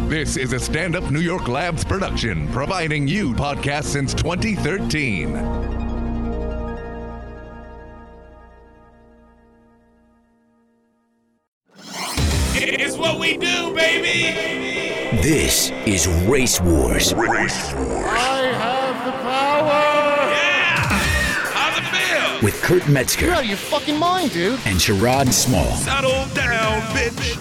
This is a Stand Up New York Labs production, providing you podcasts since 2013. It's what we do, baby! This is Race Wars. I have the power! Yeah! How's it feel? With Kurt Metzger. You're out of your fucking mind, dude. And Sherrod Small. Settle down, bitch!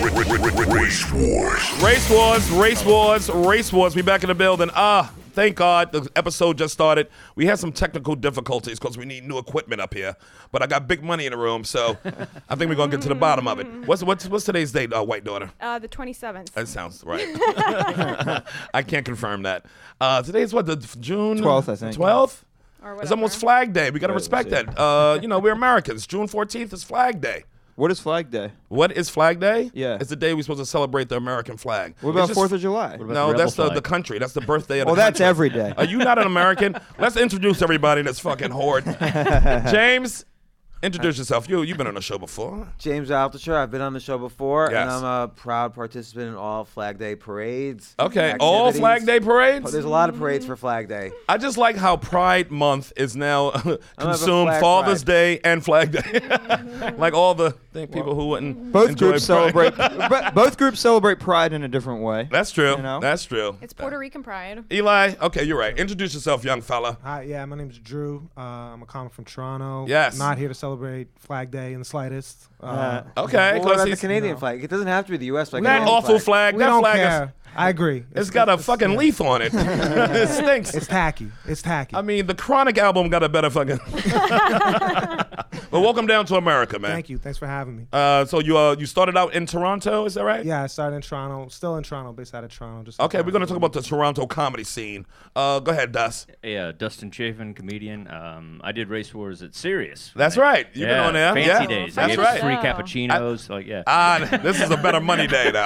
Race Wars. We back in the building. Thank God the episode just started. We had some technical difficulties because we need new equipment up here. But I got big money in the room, so I think we're going to get to the bottom of it. What's today's date, white daughter? The 27th. That sounds right. I can't confirm that. Today's what, the June? 12th, I think. 12th? Or It's almost Flag Day. We got to respect that. We're Americans. June 14th is Flag Day. What is Flag Day? What is Flag Day? Yeah. It's the day we're supposed to celebrate the American flag. What about 4th of July? No, that's the country. That's the birthday of the Well, that's country. every day. Are you not an American? Let's introduce everybody that's fucking horde. James, introduce yourself. You've been on the show before. James Altucher. I've been on the show before, Yes. and I'm a proud participant in all Flag Day parades. Okay, all activities. Flag Day parades? There's a lot of parades for Flag Day. I just like how Pride Month is now consumed Flag Father's Pride. Day and Flag Day. Like all the people who wouldn't Both enjoy groups Pride. celebrate. Both groups celebrate Pride in a different way. That's true. You know? That's true. It's Puerto Rican Pride. Eli, okay, you're right. Introduce yourself, young fella. Hi, yeah, my name's Drew. I'm a comic from Toronto. Yes. Not here to celebrate Flag Day in the slightest. Okay, Well, what because about the he's Canadian flag? It doesn't have to be the U.S. flag. that Canadian awful flag. We That don't flag care. I agree. it's got a fucking leaf on it. It stinks. It's tacky. It's tacky. I mean, the Chronic album got a better fucking. But welcome down to America, man. Thank you. Thanks for having me. So you started out in Toronto, is that right? Yeah, I started in Toronto. Still in Toronto, based out of Toronto. Just Okay, we're gonna talk about the Toronto comedy scene. Go ahead, Dust. Yeah, Dustin Chafin, comedian. I did Race Wars at Sirius. That's right. You've been on there. Fancy Yeah. days. That's I gave right. Free cappuccinos. This is a better money day now.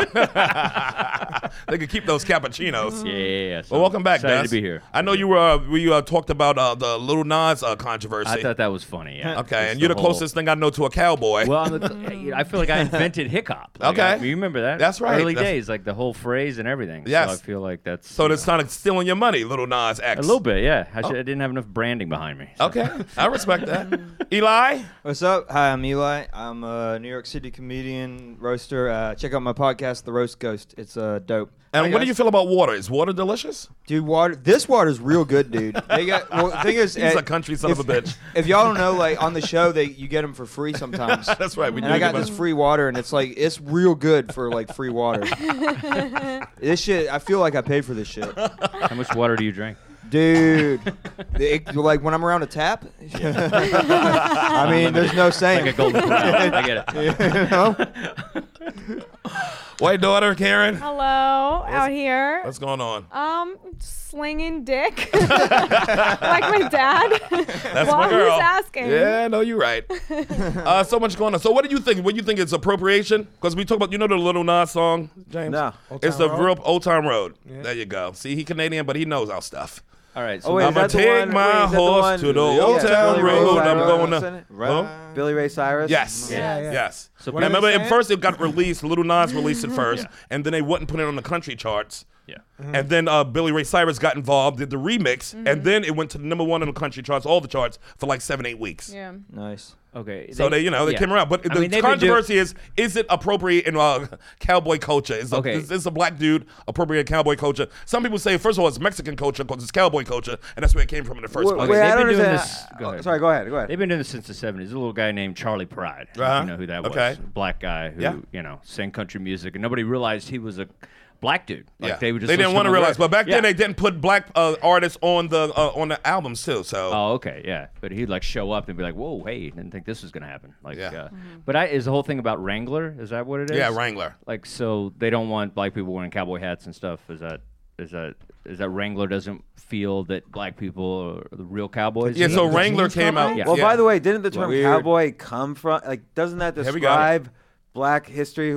They could keep those cappuccinos. Yeah. So Well, welcome back, excited Dust. to be here. I know we talked about the Little Nas controversy. I thought that was funny. Yeah. Okay, Just and you're the whole- closest thing I know to a cowboy. Well, I feel like I invented hip hop. Okay. You remember that? That's right. Early days, like the whole phrase and everything. Yes. So I feel like that's. So it's not stealing your money, Little Nas X. a little bit, yeah. I didn't have enough branding behind me. So. Okay, I respect that. Eli? What's up? Hi, I'm Eli. I'm a New York City comedian, roaster. Check out my podcast, The Roast Ghost. It's dope. And Hi, what do guys. you feel about water? Is water delicious? Dude, this water's real good, dude. The thing is, He's a country son of a bitch. If y'all don't know, like on the show, you get them for free sometimes. That's right. We And I got this free water, and it's real good for like free water. This shit, I feel like I paid for this shit, How much water do you drink? dude. Like when I'm around a tap, I mean, there's no saying. Like a golden corral. I get it. You know? White daughter, Karen? Hello, out here. What's going on? Slinging dick. Like my dad. That's While my girl. he's asking. Yeah, no, you're right. So much going on. So what do you think? What do you think is appropriation? Because we talk about, the Little Nas song, James? No. Old It's Town the Road? real Old Town Road. Yeah. There you go. See, he Canadian, but he knows our stuff. All right. So Oh, wait, is I'ma that the take one- my wait, is that the horse one- to the Yeah, Old Town Billy Ray Road. I'm Cyrus going was in to. it? Huh? Billy Ray Cyrus. Yes. Yeah, yeah. Yes. So And remember, Billy at first it got released. Little Nas released it first, Yeah. and then they wouldn't put it on the country charts. yeah. And then Billy Ray Cyrus got involved, did the remix, and then it went to the #1 in the country charts, all the charts, for like 7-8 weeks. Yeah. Nice. Okay. So they yeah. came around. But I the mean, they've been controversy is it appropriate in cowboy culture? Is a black dude appropriate cowboy culture? Some people say, first of all, it's Mexican culture because it's cowboy culture, and that's where it came from in the first place. Wait, I They've don't been doing understand. this- go ahead. Sorry, go ahead. They've been doing this since the 70s. There's a little guy named Charlie Pride. Uh-huh. You know who that was? Okay. Black guy who, Yeah. sang country music, and nobody realized he was a black dude. Like, Yeah. they were just didn't listening want to the realize, radio. but back Yeah. then they didn't put black artists on the albums too. So Oh, okay, yeah. But he'd like show up and be like, "Whoa, hey, didn't think this was gonna happen." Like, Yeah. But is the whole thing about Wrangler? Is that what it is? yeah, Wrangler. Like, so they don't want black people wearing cowboy hats and stuff. Is that Wrangler doesn't feel that black people are the real cowboys? Yeah, so Wrangler jeans came out. company? Yeah. Well, by the way, didn't the term Weird. cowboy come from? Like, doesn't that Here we go. describe black history,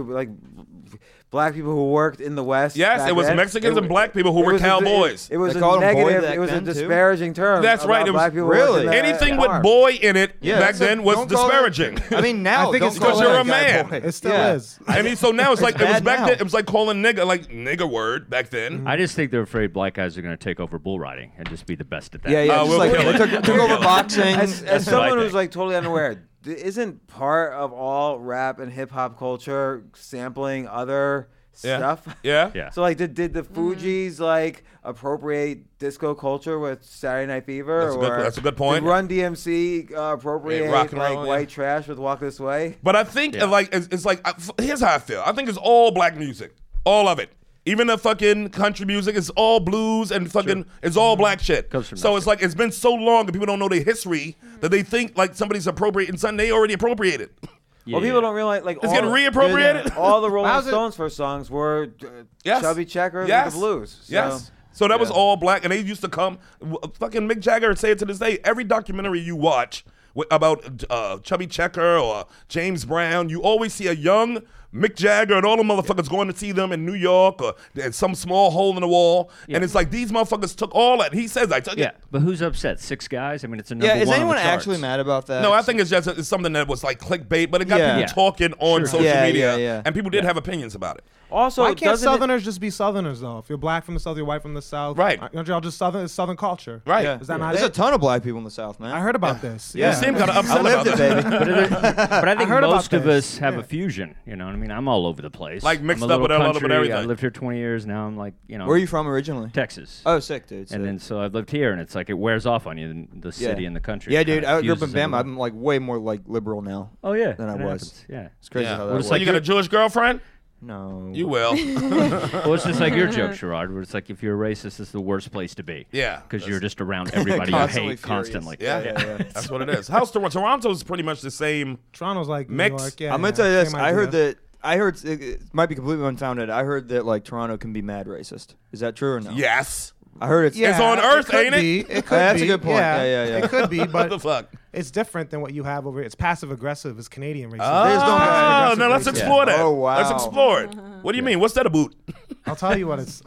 black people who worked in the West. Yes, back it was then. Mexicans and black people who It were was cowboys. It was They a called 'em boy negative. back It was a then, too? disparaging term. That's right, about it was- black people Really? working in Anything the with farm. boy in it Yeah, back so then was don't call it- disparaging. I mean, now I think don't it's call because you're that a guy man. boy. It still Yeah. is. I mean, so now it's like it was bad back now. then. It was like calling nigga like nigger word back then. I just think they're afraid black guys are going to take over bull riding and just be the best at that. Yeah, we'll just like kill they it. took over boxing. As what I someone who's think. like totally unaware, isn't part of all rap and hip hop culture sampling other Yeah. stuff? Yeah. Yeah. So like, did the Fugees like appropriate disco culture with Saturday Night Fever? That's a good point. Did Run DMC appropriate rock and like roll, White Trash with Walk This Way? But I think like it's like here's how I feel. I think it's all black music, all of it. Even the fucking country music is all blues and fucking it's all black shit. Comes from So that it's like it's been so long and people don't know their history that they think like somebody's appropriating something they already appropriated. Well, people don't realize like It's getting reappropriated. all the Rolling How's it- Stones first songs were Yes. Chubby Checker Yes. and the blues. So, Yes. So that was all black, and they used to come. Fucking Mick Jagger say it to this day. Every documentary you watch about Chubby Checker or James Brown, you always see a young Mick Jagger and all the motherfuckers going to see them in New York or in some small hole in the wall. And it's like these motherfuckers took all that. He says, I took Yeah, it. but who's upset? 6 guys? I mean, it's a number Yeah, is one anyone on the charts. actually mad about that? No, I think it's just it's something that was like clickbait, but it got Yeah. people Yeah. talking on social Yeah, media, yeah. and people did have opinions about it. Also, Why can't doesn't it- Southerners just be Southerners though? If you're black from the South, you're white from the South. Right. Aren't y'all just Southern? It's Southern culture. Right. Yeah. Is that not There's it? a ton of black people in the South, man. I heard about this. You Yeah. seem kind of upset I lived about it, that. baby. But I think heard about most of this. us have Yeah. a fusion. You know what I mean? I'm all over the place. Like mixed I'm a up with little a little bit of country. I everything. lived here 20 years. Now I'm like, you know, Where are you from originally? Texas. Oh, sick, dude. Sick. And then so I've lived here, and it's like it wears off on you, the city and the country. Yeah, It dude. kinda I grew up in fuses into Bama. one. I'm like way more like liberal now. Oh yeah, than I it was. happens. Yeah, It's crazy Yeah. how that Well, works. so you got a Jewish girlfriend? No. You will. Well, it's just like your joke, Sherrod, where it's like if you're a racist, it's the worst place to be. Yeah, because you're just around everybody you Constantly hate furious. constantly. Yeah, that's what it is. How's Toronto? Toronto's pretty much the same. Toronto's like New Mix. York. Yeah, I'm gonna tell you this. same I heard idea. that. I heard it might be completely unfounded. I heard that like Toronto can be mad racist. Is that true or no? Yes. I heard it's. Yeah, on Earth, could ain't it? be. It could That's a be. good point. Yeah, yeah. It could be, What but the fuck? it's different than what you have over here. It's passive aggressive. It's Canadian racism. There's no Oh, passive-aggressive no, let's racism. explore that. Oh, wow. Let's explore it. What do you mean? What's that about? I'll tell you what it's.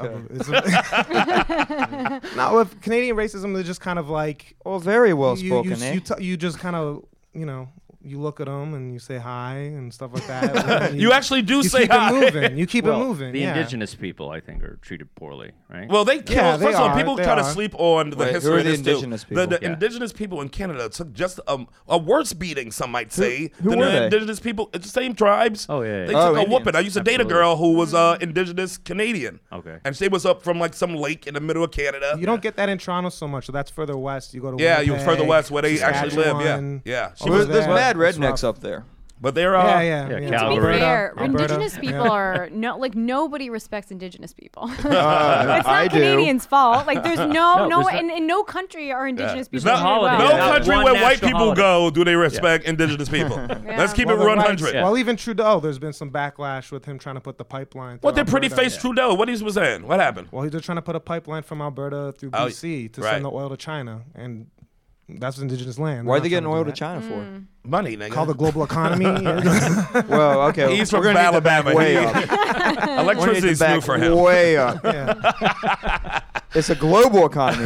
Now with Canadian racism, they're just kind of like Well, very well you, spoken, eh? you just kind of you look at them and you say hi and stuff like that. and then You actually do you say keep hi. It moving. You keep Well, it moving. the yeah. indigenous people, I think, are treated poorly, right? Well, they kill. Yeah, they first of all, are. people They try to are. sleep on the Wait, who history are of the this indigenous too. people? The Yeah. indigenous people in Canada took just a worse beating, some might say, who than were the they? indigenous people. It's the same tribes. Oh, yeah, yeah. They Oh, took a Indians. whooping. I used to date a Absolutely. girl who was indigenous Canadian. Okay. And she was up from like some lake in the middle of Canada. You don't get that in Toronto so much. So that's further west. You go to Yeah, Winnipeg, you're further west where they actually live. Yeah, Saskatchewan. yeah. She Well, was, there's there. mad It's rednecks rough. up there. but they're Yeah, Yeah, To be Calgary. fair, Alberta, indigenous people yeah. are nobody respects indigenous people. It's I not do. Canadians' fault. Like there's no No, there's in no country are indigenous There's people. not- treated holiday. well. no Not country one where white national people holiday. go do they respect indigenous people. Let's keep Well, it the whites- 100. Yeah. Well, even Trudeau, there's been some backlash with him trying to put the pipeline. What through did pretty Alberta. face Trudeau? What he was saying? What happened? Well, they're trying to put a pipeline from Alberta through Oh, BC to right. send the oil to China, and that's indigenous land. Why are They're they getting not oil trying to China for? Money, nigga. Call the global economy. Well, okay. He's we're from gonna need the back Alabama. way He- up. We're gonna need Electricity's the new back for him. way up. yeah. It's a global economy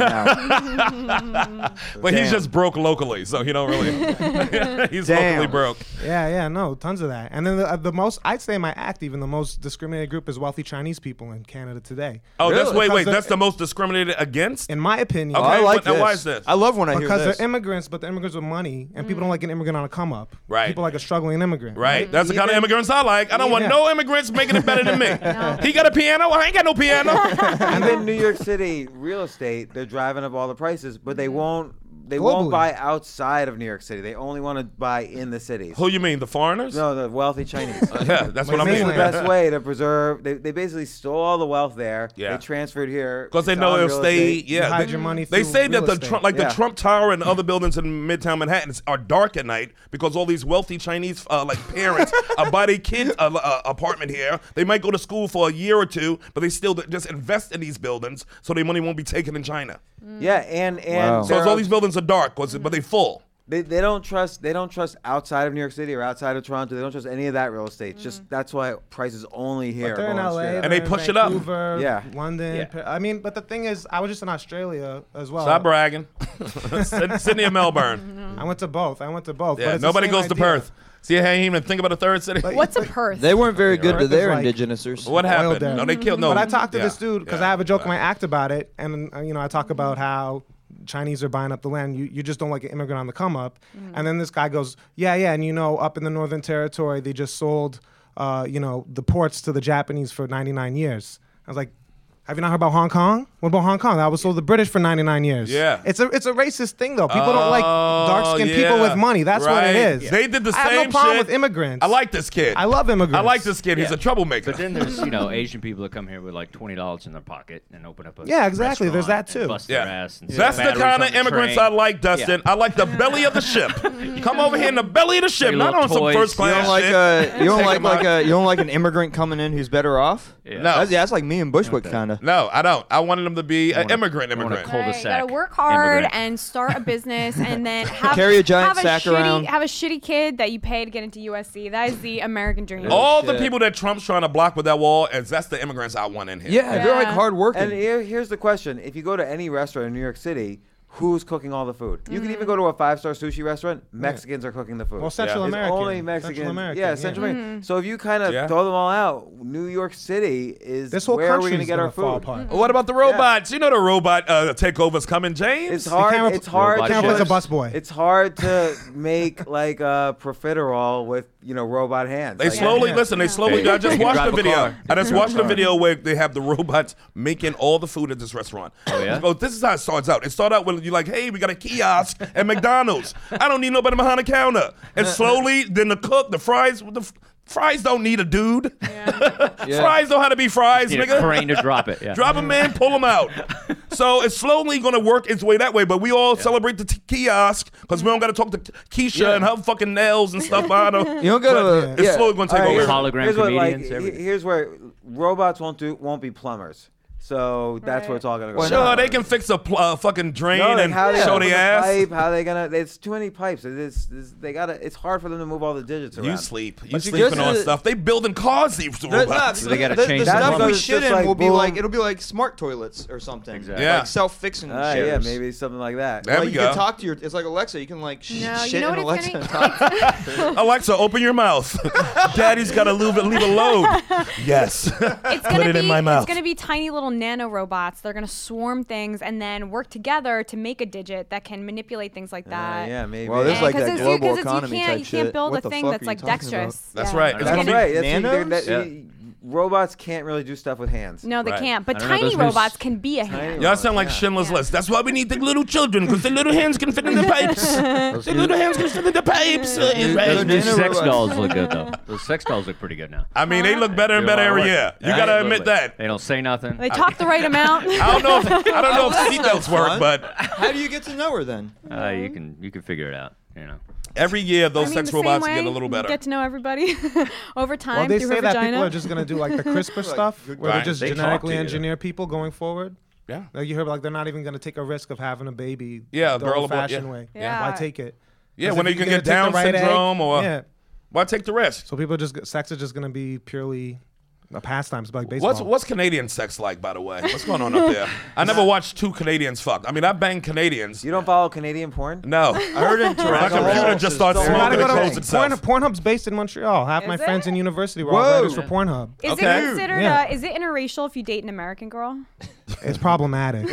now. But he's Damn. just broke locally, so he don't really. He's Damn. locally broke. Yeah, no, tons of that. And then the most, I'd say in my act, even the most discriminated group is wealthy Chinese people in Canada today. Oh, that's Really? wait. Because That's the most discriminated against. In my opinion, Okay. I like but now this. why is this? I love when I hear because this. they're immigrants, but they're immigrants with money, and people don't like an immigrant on a come up. Right. People like a struggling immigrant. Right. That's the kind of Even- immigrants I like. I don't want Yeah. no immigrants making it better than me. He got a piano. I ain't got no piano. And then New York City real estate, they're driving up all the prices, but they won't Globally. buy outside of New York City. They only want to buy in the cities. Who you mean? The foreigners? No, the wealthy Chinese. Yeah, that's what I Like mean. The mainland. best way to preserve. They basically stole all the wealth there. Yeah. They transferred here Because they It's know on if real they, estate. You yeah, hide they, your money they through say that real the estate. Trump, like Yeah. the Trump Tower and other buildings in Midtown Manhattan are dark at night because all these wealthy Chinese like parents buy their kids apartment here. They might go to school for a year or two, but they still just invest in these buildings so their money won't be taken in China. Yeah, and Wow. So it's all these buildings are dark, but they full. They don't trust outside of New York City or outside of Toronto. They don't trust any of that real estate. Just that's why prices only here. But they're in going LA, straight up. And they they're in push it up. Vancouver, Yeah. London. Yeah. I mean, but the thing is, I was just in Australia as well. Stop bragging. Sydney and Melbourne. I went to both. Yeah, but it's the nobody same goes to idea. Perth. See, I ain't even think about a third city. What's a Perth? They weren't very good Perth to is their like- indigenous. What happened? there. No, they killed. No, But I talked to yeah, this dude because yeah. I have a joke in my act about it, and I talk about how Chinese are buying up the land. You just don't like an immigrant on the come up. And then this guy goes, yeah, and up in the Northern Territory, they just sold, the ports to the Japanese for 99 years. I was like, have you not heard about Hong Kong? What about Hong Kong? That was sold to the British for 99 years. Yeah. It's a racist thing though. People don't like dark-skinned people with money. That's what it Right. is. They did the I have same no problem shit. with immigrants. I like this kid. I love immigrants. I like this kid. He's Yeah. a troublemaker. But then there's Asian people that come here with like $20 in their pocket and open up a Yeah, exactly. There's restaurant that, too. and bust their ass and That's the batteries kind on of the immigrants train. I like, Dustin. Yeah. I like the belly of the ship. Come over here in the belly of the ship, Bring not little on some toys. first You class don't like shit. you don't Take like 'em out. you don't like an immigrant coming in who's better off. Yeah. No. That's like me and Bushwick kind of. No, I don't. I wanted them to be an want a- immigrant. I want a Right, cul-de-sac you gotta work hard immigrant. and start a business, and then have Carry a giant have sack shitty, around. Have a shitty kid that you pay to get into USC. That is the American dream. All the shit. people that Trump's trying to block with that wall, that's the immigrants I want in here. Yeah, they're like Yeah. hard working. And here's the question: if you go to any restaurant in New York City, who's cooking all the food? You can even go to a 5-star sushi restaurant. Mexicans are cooking the food. Well, Central It's American. only Mexican. Central American, Yeah, Central American. So if you kind of Yeah. throw them all out, New York City is This whole where are we country going to is get gonna our fall food? apart. What about the robots? You know the robot takeover's coming, James. It's hard. can't It's hard. Robot to Can't replace a push- busboy. It's hard to make like profiterole with robot hands. They Like, slowly listen. They slowly. Yeah. I just They can watched the drive a video. car. I just watched the video where they have the robots making all the food at this restaurant. Oh, yeah? Oh, this is how it starts out. It started out with you like, hey, we got a kiosk at McDonald's. I don't need nobody behind the counter. And slowly, then the fries don't need a dude. Fries know how to be fries, Need a nigga. crane to drop it. Yeah. Drop them in, pull them out. So it's slowly going to work its way that way, but we all celebrate the kiosk because we don't got to talk to Keisha and her fucking nails and stuff behind her. You don't go But to. it's slowly going to take All right, over. Hologram here's what, comedians, everything. here's where robots won't be plumbers. So that's where it's all gonna go. Why Sure, not? they can fix a fucking drain No, like and how they show open the ass. pipe, how they gonna? It's too many pipes. They gotta. It's hard for them to move all the digits around. You sleep. You But you sleeping just- on stuff. They building cars, these robots. They gotta the change stuff the we plumbing. shit Just in like will be boom. like it'll be like smart toilets or something. Exactly. Yeah. Like self-fixing Yeah, chairs. maybe something like that. There Like we you go. can talk to your. It's like Alexa. You can like No, shit you know in what it's Alexa gonna- and talk. Alexa, open your mouth. Daddy's got to leave a load. Yes. It's Put gonna it be in my mouth. It's gonna be tiny little nano robots. They're gonna swarm things and then work together to make a digit that can manipulate things like that. Yeah, maybe. Well, there's like Because that it's- global because economy you type can't shit. build What a the thing fuck that's are you like talking about? dexterous. That's Yeah. right. It's That's gonna be right. nanos? Robots can't really do stuff with hands. No, they Right. can't. But I don't know, tiny those new robots can be a hand. Y'all sound like Schindler's List. That's why we need the little children, because the little hands can fit in the pipes. The little hands can fit in the pipes. Those new Nano sex robots. dolls look good though. Those sex dolls look pretty good now. I mean, they look better and better every year. You Yeah, gotta absolutely. admit that. They don't say nothing. They talk the right amount. I don't know if seatbelts work, fun. but How do you get to know her then? You can figure it out. You know. every year those I mean, sex the same robots way, get a little you better. Get to know everybody over time Well, they through say her that vagina. people are just gonna do like the CRISPR stuff, where Right. they just They talk genetically to you. engineer people going forward. Yeah. Like you heard, like they're not even gonna take a risk of having a baby. Yeah, a the girl or boy, old-fashioned yeah. way. Yeah. Why take it? Yeah, 'Cause when if you you're can gonna get take Down the right egg, syndrome or yeah. why take the risk? So people sex is just gonna be purely a pastime. It's like baseball. What's Canadian sex like, by the way? What's going on up there? I never watched two Canadians fuck. I mean, I bang Canadians. You don't follow Canadian porn? No. I heard in My Toronto. computer just starts Don't You gotta smoking go and to close itself. Pornhub's based in Montreal. Half my Is friends it? in university were all Whoa. writers for Pornhub. Is Okay. it considered? Yeah. Is it interracial if you date an American girl? It's problematic.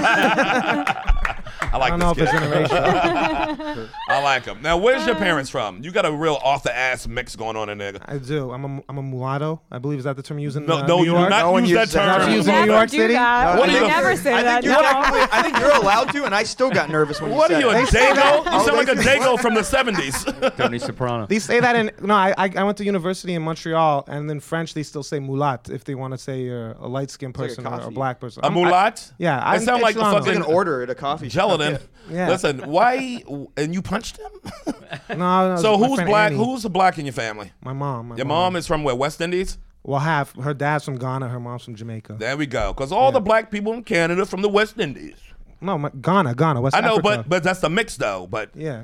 I like I don't know if this it's kid. interracial. I like him. Now, where's your parents from? You got a real off-the-ass mix going on in there. I do. I'm a mulatto. I believe is that the term used in No, New you do York? not No one use that uses that term. term. Using New Never York do City? that. What We are you- never say that. You're No. I think you're allowed to, and I still got nervous when you What said are you, a it. Dago? You Oh, sound like a they- Dago from the 70s. Tony Soprano. They say that in no. I went to university in Montreal, and in French they still say mulat if they want to say you're a light skinned like a person or a coffee. black person. A mulat? Yeah, I sound like the Toronto. It's like fucking an order at a coffee shop. gelatin. Yeah. Listen, why? And you punched him? No, So my who's friend black? Annie. Who's black in your family? My mom. Your mom is from where? West Indies? Well, half. Her dad's from Ghana. Her mom's from Jamaica. There we go. Because all the black people in Canada from the West Indies. No, Ghana, West I know, Africa. but that's the mix though. But yeah.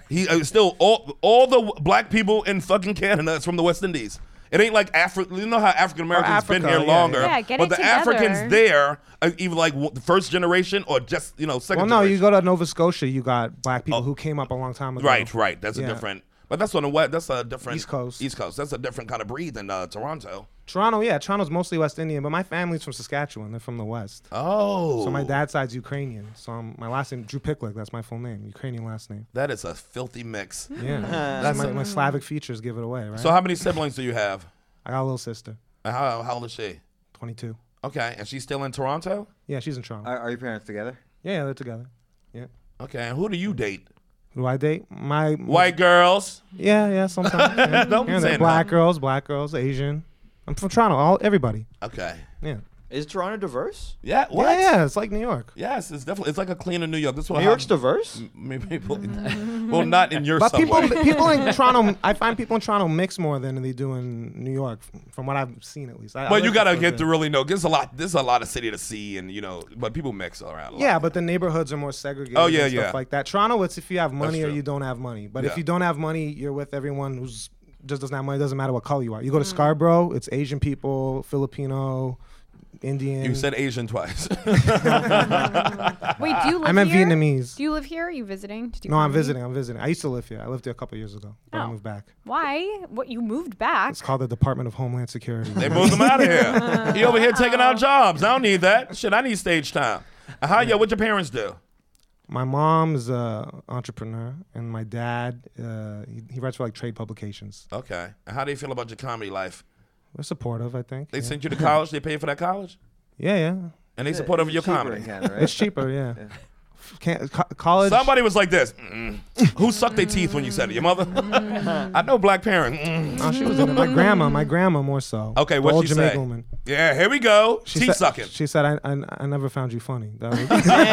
He still all the black people in fucking Canada is from the West Indies. It ain't like Africa. You know how African Americans been here longer, get but it the together. Africans there, either like the first generation or just second. Well, no, generation. you go to Nova Scotia, you got black people who came up a long time ago. Right. That's a Yeah. different. But that's on the west. That's a different East Coast. East Coast. That's a different kind of breed than Toronto. Toronto, yeah, Toronto's mostly West Indian, but my family's from Saskatchewan. They're from the West. Oh. So my dad's side's Ukrainian. So my last name, Drew Picklick, that's my full name, Ukrainian last name. That is a filthy mix. Yeah. That's my Slavic features give it away, right? So how many siblings do you have? I got a little sister, How old is she? 22. Okay, and she's still in Toronto? Yeah, she's in Toronto. Are your parents together? Yeah, they're together. Yeah. Okay, and who do you date? Who do I date? My White girls? Yeah, sometimes. Yeah. Don't be Yeah, saying black girls, Asian. I'm from Toronto. Everybody. Okay. Yeah. Is Toronto diverse? Yeah, what? Yeah, it's like New York. Yes, it's like a cleaner New York. That's what New York's diverse? People, well, not in your But subway. people in Toronto, I find people in Toronto mix more than they do in New York, from what I've seen at least. But you gotta get to really know. There's a lot of city to see, and but people mix around. A lot. Yeah, but the neighborhoods are more segregated. Oh, yeah, and stuff yeah. like that. Toronto, it's if you have money or true. you don't have money. But Yeah. if you don't have money, you're with everyone who's just doesn't have money. It doesn't matter what color you are. You go to Scarborough, it's Asian people, Filipino, Indian. You said Asian twice. Wait, do you live I meant here? Vietnamese. Do you live here? Are you visiting? Did you No, come I'm to me? visiting. I used to live here. I lived here a couple years ago, but I Oh. moved back. Why? What, you moved back? It's called the Department of Homeland Security. They moved him out of here. He over here taking out jobs. I don't need that. Shit, I need stage time. What your parents do? My mom's an entrepreneur, and my dad, he writes for like trade publications. Okay. And how do you feel about your comedy life? We're supportive, I think. They yeah. sent you to college. They paid for that college, Yeah. and they support of your Cheaper comedy. in Canada, right? It's cheaper, yeah. College. Somebody was like this. Who sucked their teeth when you said it? Your mother? I know black parents. Oh, she was in it. My grandma more so. Okay, The what'd old she Jamaican say? woman. Yeah, here we go. She Teeth said, sucking. She said, I never found you funny. That was,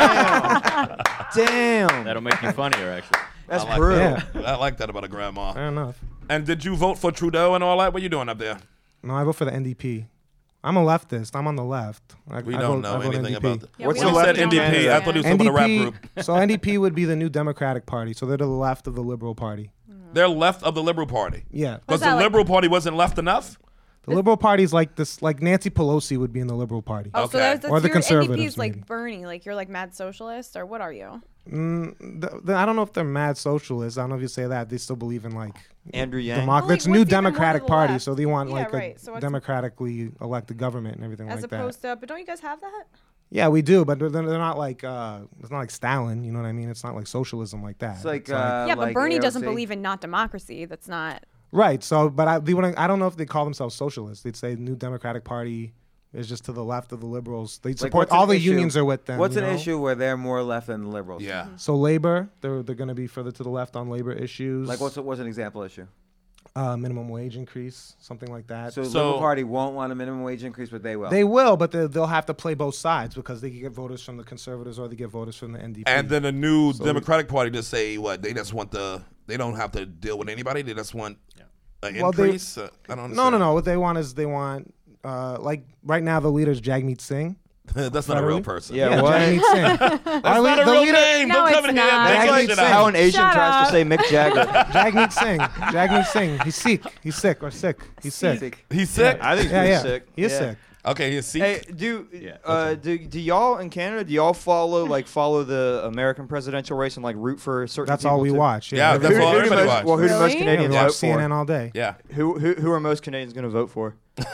Damn. That'll make you funnier, actually. That's I like brutal. that. I like that about a grandma. fair enough. And did you vote for Trudeau and all that? What you doing up there? No, I vote for the NDP. I'm a leftist. I'm on the left. We don't know anything about that. Yeah, What's we When the you don't said left in NDP, Canada? I thought he was talking about a rap group. So NDP would be the new Democratic Party. So they're to the left of the Liberal Party. They're left of the Liberal Party. Yeah. Because that the like? Liberal Party wasn't left enough? The Liberal Party's like this, like Nancy Pelosi would be in the Liberal Party. Oh, Okay. so that's Or the your conservatives, NDP's like maybe. Bernie, like you're like mad socialist, or what are you? I don't know if they're mad socialists. I don't know if you say that. They still believe in like Andrew Yang. Well, like, it's new what's even more to Democratic the Party, left? so they want Yeah, like right. a So what's- democratically elected government and everything As like opposed that. to, but don't you guys have that? Yeah, we do, but they're not like it's not like Stalin. You know what I mean? It's not like socialism like that. It's like Yeah, but like Bernie doesn't AOC. believe in not democracy. That's not. right. So, but I don't know if they call themselves socialists. They'd say New Democratic Party is just to the left of the liberals. They Like, support what's an all the issue- unions are with them. What's you an know? issue where they're more left than the liberals? Yeah. So labor, they're going to be further to the left on labor issues. Like what's an example issue? Minimum wage increase, something like that. So the Liberal Party won't want a minimum wage increase, but they will. They will, but they'll have to play both sides because they can get voters from the conservatives or they get voters from the NDP. And then the new Democratic Party just say what? They just want they don't have to deal with anybody. They just want an Well, they- increase. I don't understand. No. What they want is like right now the leader's Jagmeet Singh. That's not a real Federally? person. Yeah, what? Jagmeet Singh. That's not a real name. No, Don't come in it's here and not. make Jagmeet that shit Singh. How out. an Asian Shut tries up. to say Mick Jagger. Jagmeet Singh. He's sick. He's sick. He's sick. I think Yeah, he's yeah. sick. He is Yeah. sick. Okay, he's sick. Hey, do y'all in Canada? Do y'all follow the American presidential race and like root for certain? That's people all we to- watch. Yeah, that's Who all do everybody most- watches. Well, who do most Really? Yeah, we Canadians watch vote for? CNN all day. Yeah. Who are most Canadians going to vote for?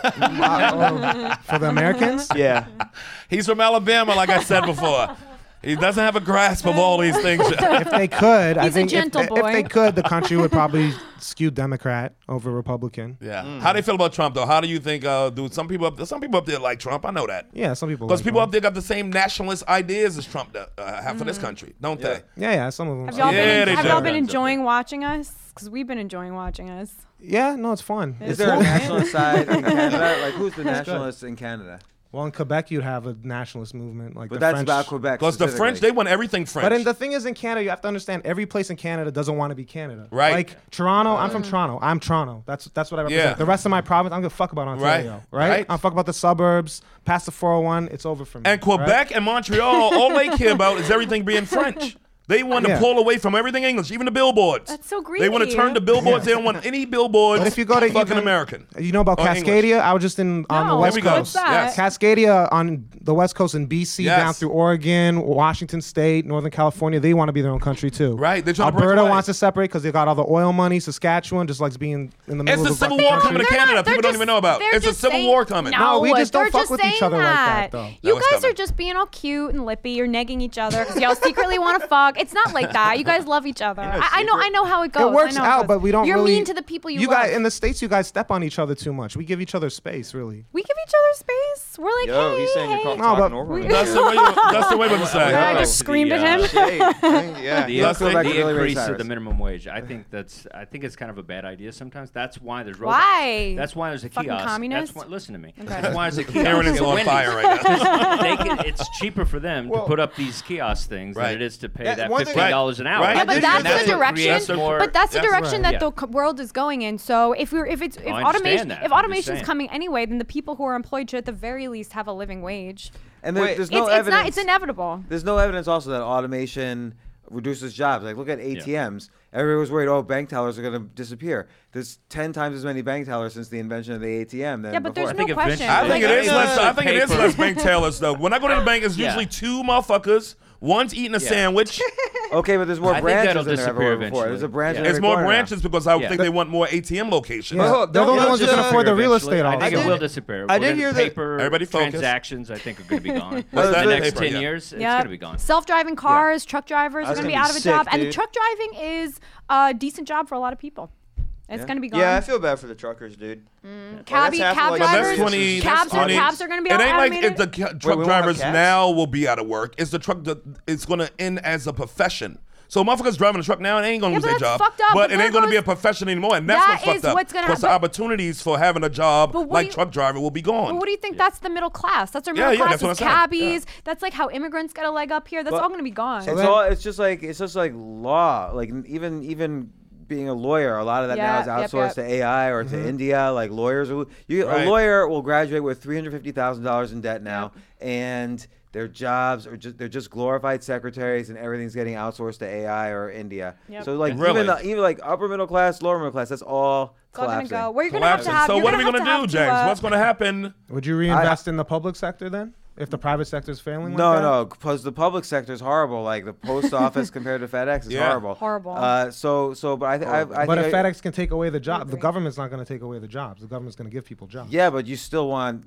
For the Americans? Yeah. He's from Alabama, like I said before. He doesn't have a grasp of all these things. If they could, I He's a think gentle if boy. they could, the country would probably skew Democrat over Republican. Yeah. How do you feel about Trump though? How do you think? Do some people up there like Trump? I know that. Yeah, some people. Because like people him. up there got the same nationalist ideas as Trump have for this country, don't they? Yeah, some of them. Have y'all Yeah, they been, have do. y'all been enjoying watching us? Because we've been enjoying watching us. Yeah, no, it's fun. Is there a nationalist side in Canada? Like who's the nationalist in Canada? Well, in Quebec, you'd have a nationalist movement, like But the that's French. about Quebec. Because the French, they want everything French. But the thing is, in Canada, you have to understand every place in Canada doesn't want to be Canada. Right. Like Toronto, I'm from Toronto. I'm Toronto. That's what I represent. Yeah. The rest of my province, I don't give a fuck about Ontario. Right? I'm fuck about the suburbs. Past the 401, it's over for me. And Quebec right? and Montreal, all they care about is everything being French. They want to pull away from everything English, even the billboards. That's so They want to turn the billboards. They don't want any billboards. But if you go to fucking even- American. You know about Or Cascadia? English. I was just on the No, West Here we go. what's Coast. that? Yes. Cascadia on the West Coast in BC Yes. down through Oregon, Washington State, Northern California. They want to be their own country too. Right, they're trying to break Alberta away. wants to separate because they got all the oil money. Saskatchewan just likes being in the It's middle a of the civil fucking war country. coming to They're Canada. not- People they're don't just even know about. saying- It's a they're just civil saying- war coming. No, we just don't they're fuck with each saying other like that, though. You what's guys are coming. just being all cute and lippy. You're negging each other because y'all secretly want to fuck. It's not like that. You guys love each other. I know how it goes. It works I know how it out, goes. but we don't You're really. mean to the people you guys love. in the States, you guys step on each other too much. We give each other space, really. We give each other space. We're like, Yo, hey, he's saying hey. you're called No, talking but- over him. That's the way. That's the way we're I saying. just screamed at him. Yeah. The, Let's go back the to Billy Ray increase of Cyrus. the minimum wage. I think it's kind of a bad idea sometimes. That's why there's Why? That's why there's a Fucking kiosk. communist? That's why, listen to me. Okay. That's why there's a kiosk. Aaron is at on Wendy's. fire right now. It's cheaper for them to put up these kiosk things Right. than it is to pay Yeah, that one thing- $15 an hour. Right. Yeah, but And that's what the direction. creates more- But that's the That's direction right. that the world is going in. So if I understand automation that. if I'm just automation's saying. coming anyway, then the people who are employed should at the very least have a living wage. And there's no it's evidence. not. It's inevitable. There's no evidence also that automation reduces jobs. Like, look at ATMs. Everyone was worried, bank tellers are going to disappear. There's 10 times as many bank tellers since the invention of the ATM than Yeah, but before. there's no question. I think it is less. I think it is Paper. less bank tailors though. When I go to the bank, it's Yeah. usually two motherfuckers. One's eating a sandwich. Okay, but there's more I think that'll branches than there ever disappear were before. eventually. There's a branch. Yeah. in It's every more corner now. branches because I Yeah. think they want more ATM locations. Yeah. hold- They're the don't only ones that can just- afford the real Eventually. estate. I think Also. it will disappear. I We're did gonna- hear that- paper Everybody focus. transactions. I think are going to be gone. What's In that? the next Paper, 10 yeah. years, it's Yeah. going to be gone. Self-driving cars, truck drivers are That's going to be gonna out be of a job, sick, and dude. truck driving is a decent job for a lot of people. It's going to be gone. Yeah, I feel bad for the truckers, dude. Cab that's half of, like, But drivers, that's 20. cabs, That's 20. cabs are going to be It ain't like automated. if the truck we won't have drivers cabs? now will be out of work. It's the truck that it's going to end as a profession. So motherfuckers driving a truck now, it ain't gonna Yeah, lose but their that's job. fucked up, But but it there ain't gonna be a goes- profession anymore, and that's That what's fucked is up. what's gonna Because the but- opportunities for having a job But what like do you- truck driver will be But gone. what do you think? That's the middle class. That's our Yeah, middle yeah, class. that's what Is I'm saying. cabbies. That's like how immigrants get a leg up here. That's But- all going to be gone. It's just like law. Like even being a lawyer, a lot of that now is Yeah, yep, outsourced to AI or to India. Like lawyers, Right. a lawyer will graduate with $350,000 in debt now, and their jobs are they're just glorified secretaries, and everything's getting outsourced to AI or India. Yep. So like Really? even like upper middle class, lower middle class, that's all It's all going to collapsing. go. Where you're going to have to Collapsing. have. So you're what are we gonna gonna have do, to have James? to, What's gonna happen? Would you reinvest in the public sector then? If the private sector is failing? No, like that? no, because the public sector is horrible. Like the post office compared to FedEx is Yeah. horrible. Horrible. But I But think if FedEx can take away the job, the agree. government's not going to take away the jobs. The government's going to give people jobs. Yeah, but you still want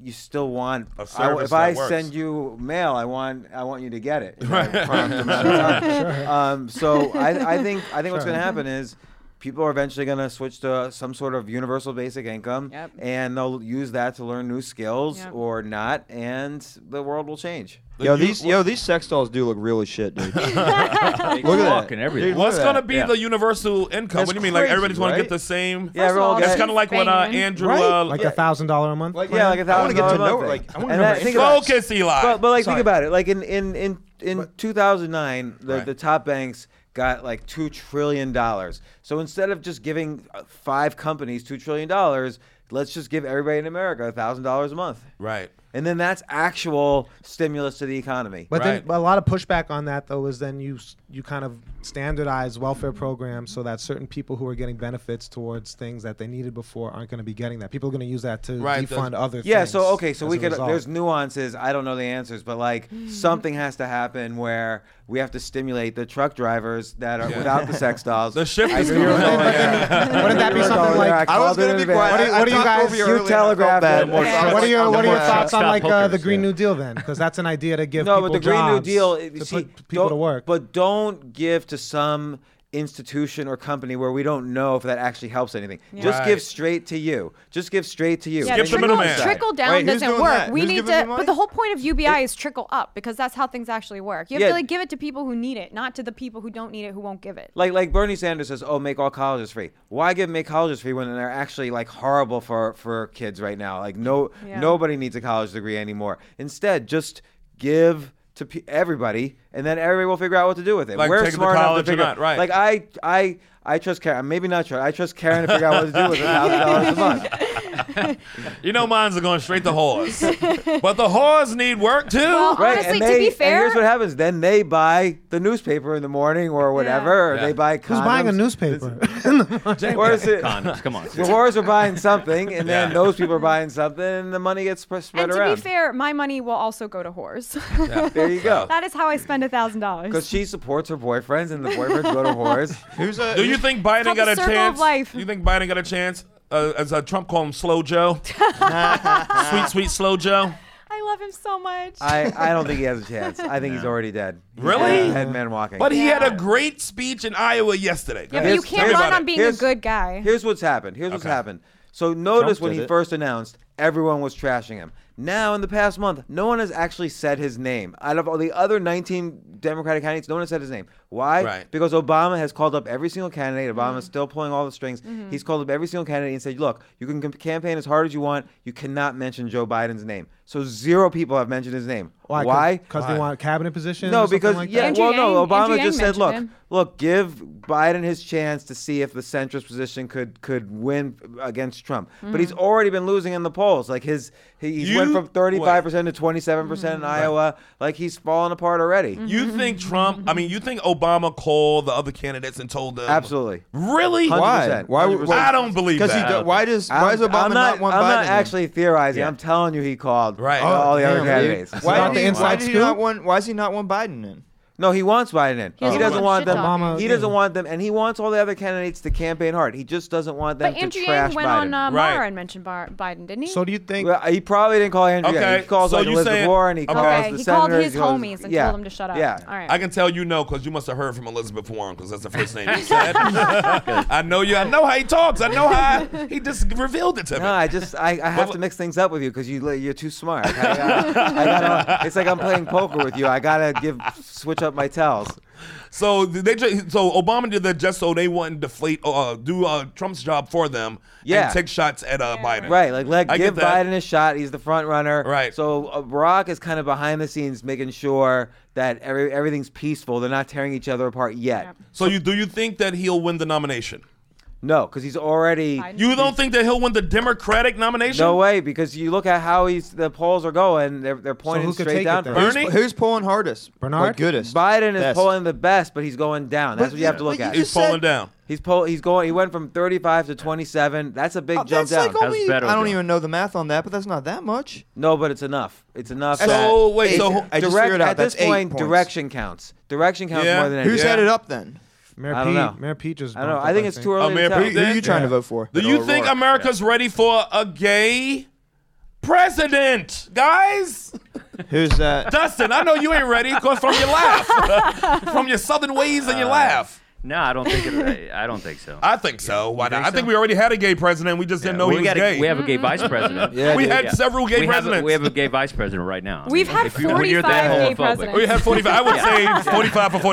A service if I that works. send you mail, I want you to get it. In a prompt amount of time. So I think what's going to happen is people are eventually going to switch to some sort of universal basic income, Yep. and they'll use that to learn new skills Yep. or not, and the world will change. These sex dolls do look really shit, dude. Look at Walking that. everywhere. Dude, What's look at gonna that. be Yeah. the universal income? That's What do you mean? Like crazy, everybody's gonna right? get the same? Yeah, First of everyone all, will It's get kind of like when banging. Andrew. Right? Like $1,000 a month. Like, plan? yeah, like I want to get to know $1,000 her. thing. Like, I want to And know that- her think Instagram. about- Focus, Eli. But like Sorry. think about it. Like in 2009, Right. the top banks got like $2 trillion. So instead of just giving 5 companies $2 trillion, let's just give everybody in America $1,000 a month. Right. And then that's actual stimulus to the economy. But Right. then a lot of pushback on that though is then you kind of standardize welfare programs so that certain people who are getting benefits towards things that they needed before aren't going to be getting that. People are going to use that to Right, defund other Yeah, things. so okay, so as we a could result. there's nuances, I don't know the answers, but like something has to happen where we have to stimulate the truck drivers that are without the sex dolls. The shift I is agree with coming. Owen. Wouldn't that be something like? I was going to be quiet. What do you I talked guys- over you you earlier and I telegraphed felt bad. it. More Yeah. What are your thoughts on Stop like hookers, the Green yeah. New Deal then? Because that's an idea to give No, people but the Green New jobs Deal, to see, put people to work. But don't give to some institution or company where we don't know if that actually helps anything. Just Right. give straight to you. Just give straight to you. Yeah, Skip the middleman. trickle down Wait, who's doesn't doing work. that? We Who's need giving to, me money? but the whole point of UBI is trickle up because that's how things actually work. You have Yeah. to like give it to people who need it, not to the people who don't need it who won't give it. Like Bernie Sanders says, make all colleges free. Why make colleges free when they're actually like horrible for kids right now? Like Yeah. nobody needs a college degree anymore. Instead, just give to everybody, and then everybody will figure out what to do with it. Like We're take it to smart enough college or figure. not, right. Like I trust Karen. Maybe not trust. I trust Karen to figure out what to do with $1,000 a month. You know mines are going straight to whores. But the whores need work, too. Well, honestly, and to be fair, and here's what happens. Then they buy the newspaper in the morning or whatever, or Yeah. they buy condoms. Who's buying a newspaper? Or is it? Condoms, come on. The whores are buying something, and then Yeah. those people are buying something, and the money gets spread and to around. be fair, my money will also go to whores. There you go. That is how I spend $1,000. Because she supports her boyfriends, and the boyfriends go to whores. Do you think Biden called got the a circle of chance? life. You think Biden got a chance? As Trump called him Slow Joe. Sweet Slow Joe. I love him so much. I don't think he has a chance. I think he's already dead. He's Really? Dead man walking. But he had a great speech in Iowa yesterday. yeah, but you Here's- can't here's run about on it. being a Here's- good guy. Here's what's happened. Here's what's Okay. happened. So notice Trump when did he it. first announced, everyone was trashing him. Now, in the past month, no one has actually said his name. Out of all the other 19 Democratic candidates, no one has said his name. Why? Right. Because Obama has called up every single candidate. Obama's still pulling all the strings. He's called up every single candidate and said, look, you can campaign as hard as you want. You cannot mention Joe Biden's name. So 0 people have mentioned his name. Why? Because they want cabinet positions? No, or something because like yeah, that? Andrew well, no. Yang- Obama Andrew Yang just said, mentioned "Look, him. look, give Biden his chance to see if the centrist position could win against Trump." But he's already been losing in the polls. Like he's went from 35% to 27% in Iowa. Like he's falling apart already. You think Trump? I mean, you think Obama called the other candidates and told them? Absolutely. Really? 100%. Why? 100%. I don't believe Because that. why does Obama I'm not want I'm Biden? not then? actually theorizing. Yeah. I'm telling you, he called Right. all the other damn, candidates. dude. Why About did the he, inside why did he scoop? not want? Why does he not want Biden in? No, he wants Biden in. He doesn't doesn't want want them. shit talk. Obama He doesn't want them, and he wants all the other candidates to campaign hard. He just doesn't want them But to Andrew trash Yang went Biden. on Right. Mara and mentioned Biden, didn't he? So do you think? Well, he probably didn't call Andrew Yang. Okay, He calls so like you Elizabeth saying- Warren. He Okay. calls okay, the he called senators. his he calls- homies and yeah. told them to shut up. Yeah. All right. I can tell you no because you must have heard from Elizabeth Warren because that's the first name you said. I know you. I know how he talks. I know how he just revealed it to me. No, I have to mix things up with you because you're too smart. I gotta, it's like I'm playing poker with you. I gotta switch up my tells. So so Obama did that just so they wouldn't deflate, do Trump's job for them, Yeah. and take shots at Biden. Right, like I give get that. Biden a shot. He's the front runner. Right. So Barack is kind of behind the scenes making sure that everything's peaceful. They're not tearing each other apart yet. So do you think that he'll win the nomination? No, because he's already. Biden. You don't think that he'll win the Democratic nomination? No way, because you look at how the polls are going. They're pointing who could straight take down. it for then? Bernie? him. Who's pulling hardest? Bernard? Like goodest. Biden is Best. pulling the best, but he's going down. That's what you have to look But at. you He's pulling down. He's going. He went from 35 to 27. That's a big jump That's down. like only. better I don't doing? even know the math on that, but that's not that much. No, but it's enough. It's enough. So, that- wait, so It's- I just figured out at this that's 8 point, points. direction counts. Direction counts Yeah. more than anything. Who's Yeah. headed up then? Mayor I don't know. Mayor Pete just. I don't know. bumped I up, think it's too early Mayor to tell. Pete Who are you trying Yeah. to vote for? Do you think America's ready for a gay president, guys? Who's that? Dustin, I know you ain't ready because from your laugh, from your southern ways and your laugh. No, I don't think it. I don't think so. I think so. Why not? think I think so? we already had a gay president. We just didn't know we he was gay. We have a gay vice president. Yeah, We dude. had several gay presidents. We have a gay vice president right now. I We've mean, had if you- when you're 45 that gay homophobic- presidents. We had 45. I would say 45 for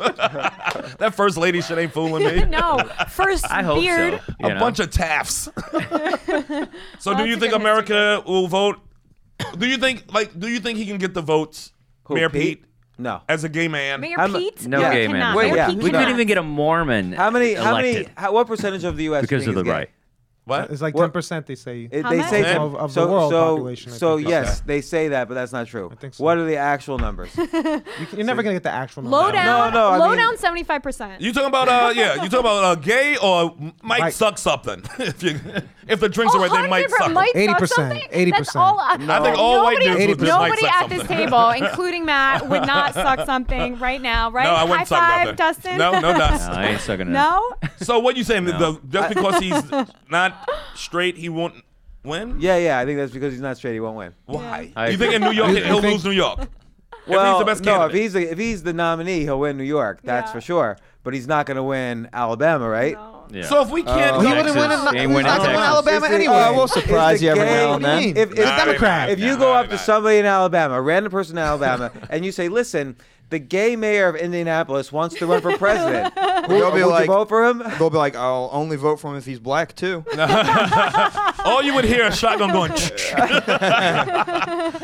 45. That first lady shit ain't fooling me. No, first I hope beard. so. You A know? bunch of taffs. So do you that's a think good America will vote? Do you think he can get the votes? Who, Mayor Pete? Pete No. as a gay man. Mayor I'm- Pete? No Yeah. gay man. Cannot. Wait, Mayor yeah. Pete We couldn't cannot. even get a Mormon. How many? elected. What percentage of the U.S. because do you of think the is right. gay? What? It's like What- 10%. They say. They How say much? Of the world population, I So think. yes, they say that, but that's not true. I think so. What are the actual numbers? You're never gonna get the actual number. Low down. No, I low mean- down 75%. You talking about you talking about gay or might Mike. suck something? if the drinks are right, they might suck. 'em. 80%, 80%. That's all. I think all white dudes would just might Nobody suck at this something. table, including Matt, would not suck something right now, right? No, I wouldn't High suck five, nothing. Dustin. No dust. No, I ain't sucking it. No? So what you saying? Just because he's not straight, he won't win? Yeah. I think that's because he's not straight. He won't win. Why? I You think agree. in New York You he'll think- lose New York? Well, if he's the best no, candidate. if he's the nominee, he'll win New York. That's Yeah. for sure. But he's not going to win Alabama, right? Yeah. So if we can't, He go- wouldn't win in He ain't winning he's not gonna win Texas. Alabama It's the- anyway. we'll surprise It's you the every gay- now and then. If Democrat. If you go up to somebody in Alabama, a random person in Alabama, and you say, "Listen, the gay mayor of Indianapolis wants to run for president," They'll be would like, you vote for him? they'll be like, I'll only vote for him if he's black too. all you would hear is shotgun going.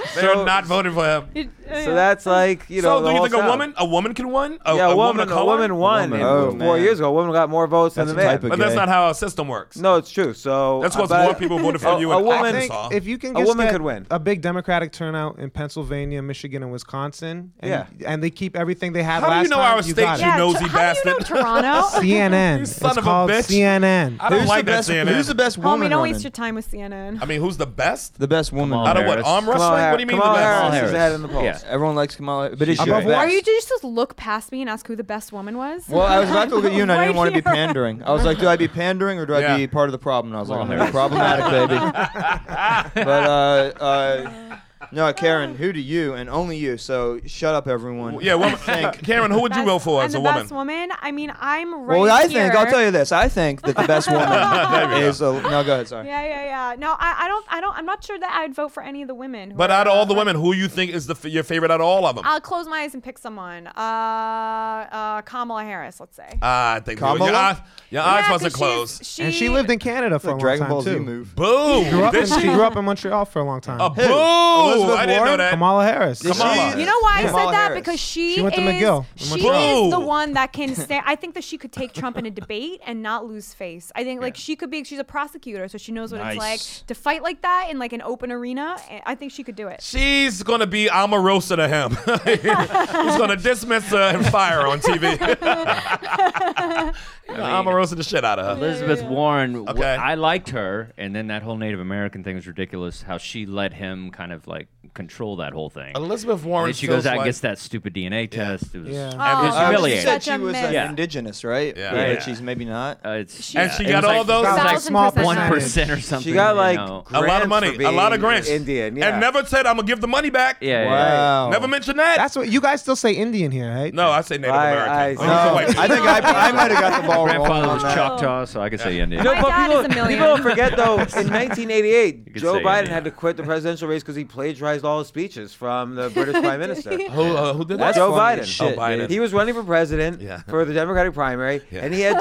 They're not voting for him. So that's like, you know. So do you think a woman can win? Yeah, a woman won Oh, 4 man. years ago. A woman got more votes than the That's a man. type of But that's gay. not how our system works. No, it's true. So That's because but- more people voted for you a in woman- I think Arkansas. if you can A just woman get could win. a big Democratic turnout in Pennsylvania, Michigan, and Wisconsin, and, and they keep everything they had How do last you know time, our you state, got you it. nosy bastard? Toronto? CNN. You son It's of a called bitch. CNN. I don't like the that best, CNN. Who's the best woman Homie, don't running? waste your time with CNN. I mean, who's the best? The best woman. Kamala Out of what? Harris. Arm wrestling? Kamala What do you mean Kamala the best? Harris is ahead in the polls. Yeah. Everyone likes Kamala, but is she Above the what? Are best? you just look past me and ask who the best woman was? Well, I was about to look at you, and I didn't Right want to be here. pandering. I was like, do I be pandering or do I Yeah. be part of the problem? And I was like, I'm Kamala gonna be problematic, baby. But no, Karen, who do you and only you? So shut up, everyone. Yeah, woman, Think. Karen, who would you vote for I'm as the a woman? best woman. I mean, I'm right Well, I here. think I'll tell you this. I think that the best woman is. No, go ahead. Sorry. Yeah. No, I don't. I'm not sure that I'd vote for any of the women. But out of all the women, who you think is your favorite out of all of them? I'll close my eyes and pick someone. Kamala Harris, let's say. I think Kamala? your eyes Yeah, wasn't 'cause closed. And she lived in Canada for a long Dragon time Ball Z too. move. Boo! She grew up in Montreal for a long time. Boo! Elizabeth I didn't know Warren? that. Kamala Harris. Kamala. You know why I Kamala said that? Harris. Because She went to is, McGill in She Montreal. is the Boo. one that can stay. I think that she could take Trump in a debate and not lose face. I think like she could be. She's a prosecutor, so she knows what it's like Nice. to fight like that in like an open arena. I think she could do it. She's gonna be Omarosa to him. He's gonna dismiss her and fire her on TV. Omarosa the shit out of her. Elizabeth Warren, Okay. I liked her, and then that whole Native American thing was ridiculous. How she let him kind of like control that whole thing. Elizabeth And Warren. then she feels goes out and like- gets that stupid DNA test. It was, Yeah. it Oh, was she humiliating. She said Such she a was myth. Yeah. indigenous, right? Yeah. But Yeah. she's maybe not. It's, And she it got was all like, those- It was like 1,000%. small 1% or something. She got you like know. a lot of money, for a lot of being grants, Indian, yeah. and never said I'm gonna give the money back. Yeah, yeah. Wow. Never mentioned that. That's what you guys still say Indian here, right? No, I say Native I- American. I- When you No, say white I think I might have got the ball Grandfather rolling on was that. Choctaw, so I could say Indian. No, My but dad is a millionaire. people don't forget though. In 1988, could Joe say Biden Indian. had to quit the presidential race because he plagiarized all his speeches from the British Prime Minister. who did that? That's Joe funny Biden. as shit, Oh, Biden. dude. He was running for president Yeah. for the Democratic primary, Yeah. and he had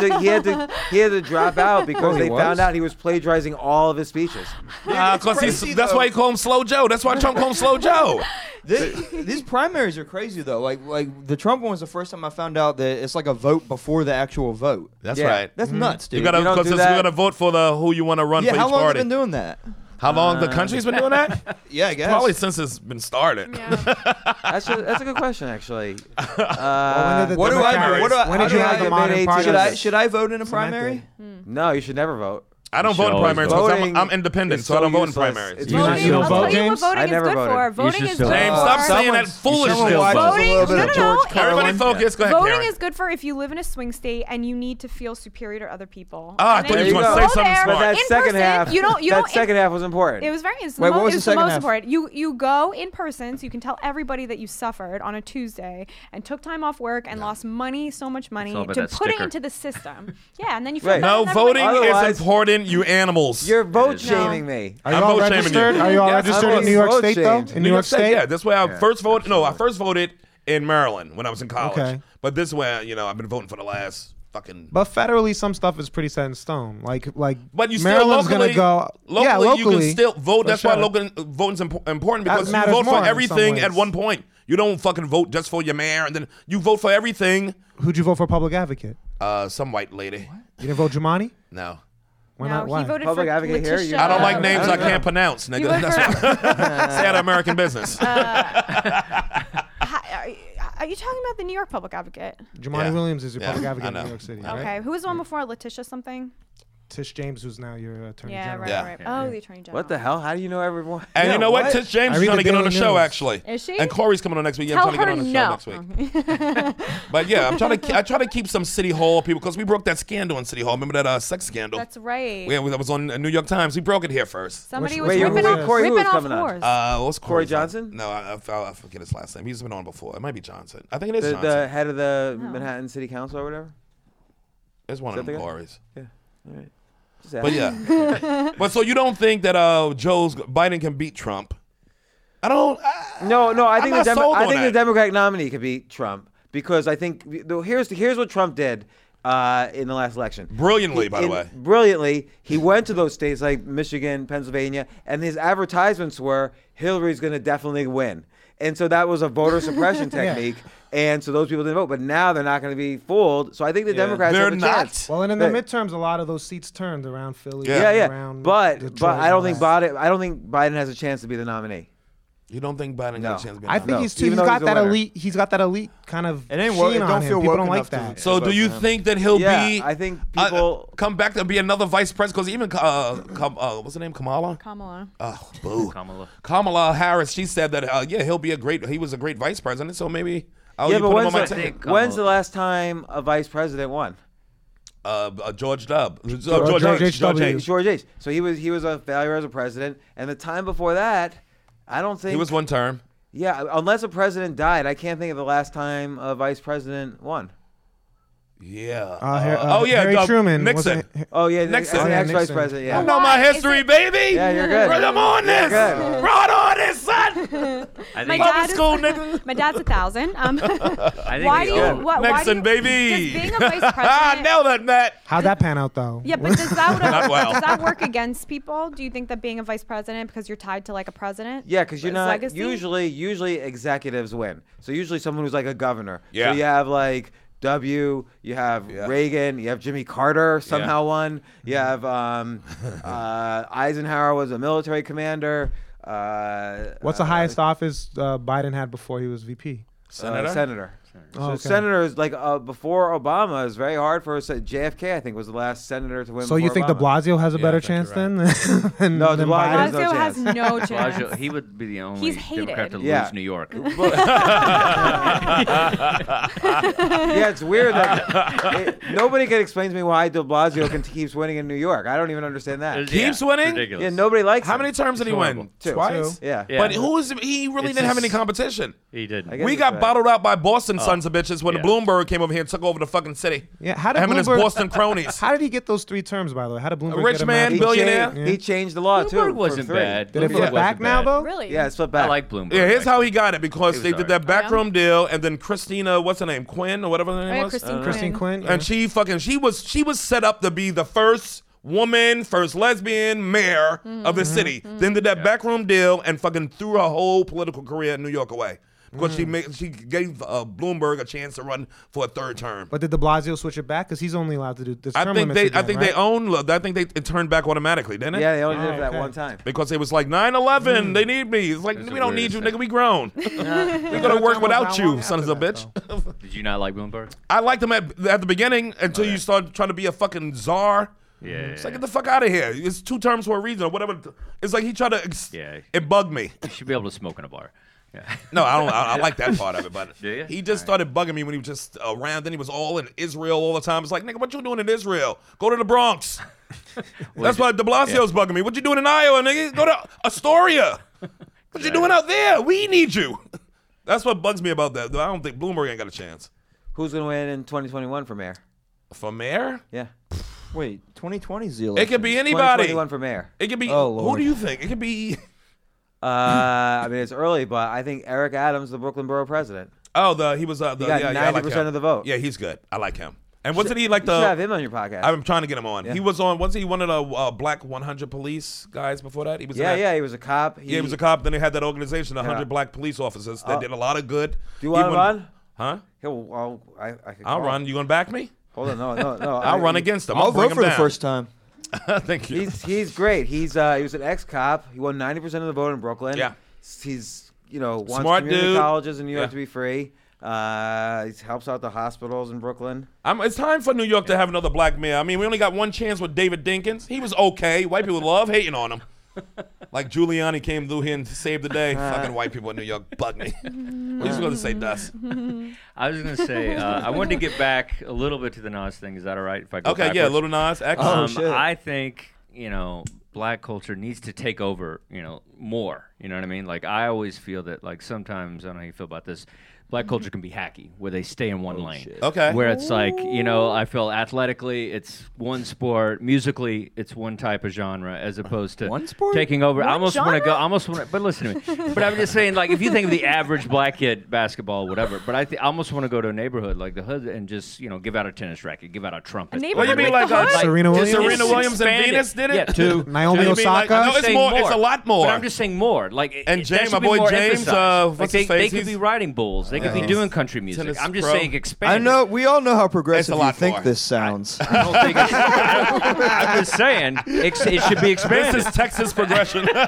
to drop out because he they was? found out he was plagiarizing all of his speeches. Because crazy, that's though. why he called him Slow Joe. That's why Trump called him Slow Joe. These primaries are crazy though. Like the Trump one was the first time I found out that it's like a vote before the actual vote. That's Yeah. right. That's nuts, dude. You gotta You don't because do you that. gotta vote for the who you want to run yeah, for how each long have party. they been doing that? How long the country's been doing that? Yeah, I guess. Probably since it's been started. That's a good question, actually. Well, when did the What do I- Democrats- what do I- when how did you do have I the get modern made party? Should I vote in a primary? No, you should never vote. I don't You vote should in always primaries vote. because I'm independent, It's so I don't vote in useless. primaries. It's You don't- useless. you don't I'll vote, tell you what James? voting I is never good voted. for. You Voting should is still good James, for. stop saying that Someone foolishness. watches a Voting- little bit no, of no, George no. Carlin. Everybody focus. Go ahead, Voting Karen. is good for if you live in a swing state and you need to feel superior to other people. Ah, I And thought then you were go gonna say something there smart. But that in second person, half, you don't. that second half was important. It was very. It's Wait, the what was it's the the second most half? important. You go in person, so you can tell everybody that you suffered on a Tuesday and took time off work and lost money, so much money all about to that put it sticker. into the system. Yeah, and then you feel Right. better No, than everybody voting else. Otherwise- is important, you animals. You're vote No. shaming me. Are you I'm all vote shaming registered? you. Are you all Yes, registered I'm in New York vote State though? shamed. In New York State? Yeah, that's where I first voted. No, I first voted in Maryland when I was in college. Okay. But this way, I've been voting for the last fucking. But federally, some stuff is pretty set in stone. Like But you still Maryland's locally, gonna go. Yeah, locally you can still vote. for That's sure. why local voting's important That because you matters vote more for in some everything at ways. one point. You don't fucking vote just for your mayor, and then you vote for everything. Who'd you vote for public advocate? Some white lady. You didn't vote Jumani? No. Why No, not? Why? he voted Public for advocate here, Letitia. you- I don't like names I I don't can't know. pronounce, nigga. You voted That's for- why. Stay out of American business. Are you talking about the New York public advocate? Jumani Yeah. Williams is your Yeah, public I advocate in know. New York City, I know. right? Okay, who was the one before Letitia something? Tish James, who's now your attorney Yeah, general. right, Yeah. right. Oh, the attorney general. What the hell? How do you know everyone? And Yeah, you know what? what? Tish James I is read trying the to get on the Daily show, News. actually. Is she? And Corey's coming on next week. Yeah, Tell I'm trying to her get on the show next week. But yeah, I try to keep some City Hall people because we broke that scandal in City Hall. Remember that sex scandal? That's right. Yeah, that was on New York Times. We broke it here first. Somebody Wait, was wait, ripping wait, off, Corey, who was ripping off coming on? whores. What's Corey Corey's name? Johnson? No, I forget his last name. He's been on before. It might be Johnson. I think it is The Johnson. head of the Manhattan City Council or whatever? It's one Is of that them the guy? Corey's. Yeah. All right. Just But asking. yeah. But so you don't think that Biden can beat Trump? I don't. No, I think not sold I on think the that. Democratic nominee could beat Trump because I think here's what Trump did in the last election. Brilliantly, by the way. Brilliantly. He went to those states like Michigan, Pennsylvania, and his advertisements were Hillary's going to definitely win. And so that was a voter suppression technique. And so those people didn't vote. But now they're not going to be fooled. So I think the Democrats have a chance. Well, and in the midterms, a lot of those seats turned around Philly. Yeah. But I don't think Biden has a chance to be the nominee. You don't think Biden got a chance to be? I think he's got that elite. He's got that elite kind of. It ain't sheen on don't him. feel People woke don't like enough to- that. So do you think that he'll be? I think people come back to be another vice president because even what's her name, Kamala? Kamala. Oh, boo. Kamala Harris. She said that he'll be he was a great vice president. So maybe but when's the last time a vice president won? George H. George H. So he was a failure as a president, and the time before that, I don't think he was one term. Yeah, unless a president died, I can't think of the last time a vice president won. Yeah. Harry Truman. Nixon. Nixon. Ex-vice president. Yeah. I know my history, baby. Yeah, you're good. Bro, I'm on this. Brought on this, son. My dad's 1,000. Why do you? Nixon, baby. Does being a vice president? I know that, Matt. How'd that pan out, though? Yeah, but does that Not well. does that work against people? Do you think that being a vice president because you're tied to like a president? Yeah, because you're not legacy? usually executives win. So usually someone who's like a governor. Yeah. So you have like W, you have Reagan, you have Jimmy Carter somehow won. You have Eisenhower was a military commander. What's the highest office Biden had before he was VP? Senator. Oh, okay. Senators like before Obama, it was very hard for JFK. I think was the last senator to win. So you think Obama. De Blasio has a better chance then? No, De Blasio has no chance. Blasio, he would be the only Democrat to lose New York. Yeah, it's weird that nobody can explain to me why De Blasio keeps winning in New York. I don't even understand that. Keeps winning? Ridiculous. Yeah, nobody likes How him. many terms did he win? Twice? Yeah. But he really didn't have any competition. He didn't. We got bottled out by Boston sons of bitches when Bloomberg came over here and took over the fucking city. Yeah, how did him and his Bloomberg- Boston cronies. How did he get those 3 terms, by the way? How did Bloomberg A rich get him man, out? billionaire. He changed the law too. Bloomberg wasn't for 3. bad. Did it flip back now, though? Really? Yeah, it's flipped back. I like Bloomberg. Yeah, here's how he got it because He they was did that backroom deal, and then Christina, what's her name, Quinn or whatever her name was, Christine Quinn. Yeah. and she was set up to be the first woman, first lesbian mayor of the city. Then did that backroom deal and fucking threw her whole political career in New York away. Because she gave Bloomberg a chance to run for a 3rd term. But did De Blasio switch it back? Because he's only allowed to do this. I term think limits again, right? it turned back automatically, didn't it? Yeah, they only did it for that one time. Because it was like 9/11, they need me. It's like we don't need you, nigga. We grown. We're gonna work without you, son of a bitch. Did you not like Bloomberg? I liked him at the beginning until you start trying to be a fucking czar. Yeah. It's like, get the fuck out of here. It's 2 terms for a reason or whatever. It's like he tried to. It bugged me. You should be able to smoke in a bar. Yeah. No, I don't. I like that part of it, but Do you? he just started bugging me when he was just around. Then he was all in Israel all the time. It's like, nigga, what you doing in Israel? Go to the Bronx. That's why De Blasio's bugging me. What you doing in Iowa, nigga? Go to Astoria. What you doing out there? We need you. That's what bugs me about that. I don't think Bloomberg ain't got a chance. Who's gonna win in 2021 for mayor? For mayor? Yeah. Wait, 2020 is the It election. could be anybody. 2021 for mayor. It could be. Oh, who Lord. do you think? It could be. I mean, it's early, but I think Eric Adams, the Brooklyn Borough president. Oh, he was. He got I like 90% him. of the vote. Yeah, he's good. I like him. And wasn't he like You should have him on your podcast. I'm trying to get him on. Yeah. He was on. Wasn't he one of the Black 100 police guys before that? He was. He was a cop. He was a cop. Then they had that organization, 100 Yeah. Black police officers that did a lot of good. Do you want to run? Huh? I'll run. You gonna back me? Hold on, no. I'll run against him. I'll bring vote for him the down. first time. Thank you. He's great. He was an ex-cop. He won 90% of the vote in Brooklyn. Yeah. He's wants Smart community dude. colleges in New York Yeah. to be free. He helps out the hospitals in Brooklyn. It's time for New York to have another black mayor. I mean, we only got one chance with David Dinkins. He was okay. White people love hating on him. Like Giuliani came through here and saved the day. Fucking white people in New York bug me. What are you going to say, Dust? I was going to say, I wanted to get back a little bit to the Nas thing. Is that all right if I go Okay, backwards? Little Nas. Excellent. I think, black culture needs to take over, more. You know what I mean? Like I always feel that like sometimes I don't know how you feel about this. Black culture can be hacky, where they stay in one lane. shit. Okay. Where it's like, you know, I feel athletically, it's one sport. Musically, it's one type of genre, as opposed to One sport? taking over. I One almost want to genre? go. Almost want to. But listen to me. But I'm just saying, like, if you think of the average black kid, basketball, whatever. But I almost want to go to a neighborhood like the hood and just, you know, give out a tennis racket, give out a trumpet. A What do you mean, like the hood? Serena Williams? Serena Williams and Expand it. Venus did it? Yeah, two. Naomi You mean like- Osaka? no, it's saying more. It's a lot more. But I'm just saying more. Like, And that James, should my be boy more James, emphasized. what's Like his they face? could be riding bulls. They could be doing country music. Tennis I'm just pro. saying expand. I know. We all know how progressive It's a lot you think more. this sounds. I don't think it's, I'm just saying it should be expanded. This is Texas progression. No,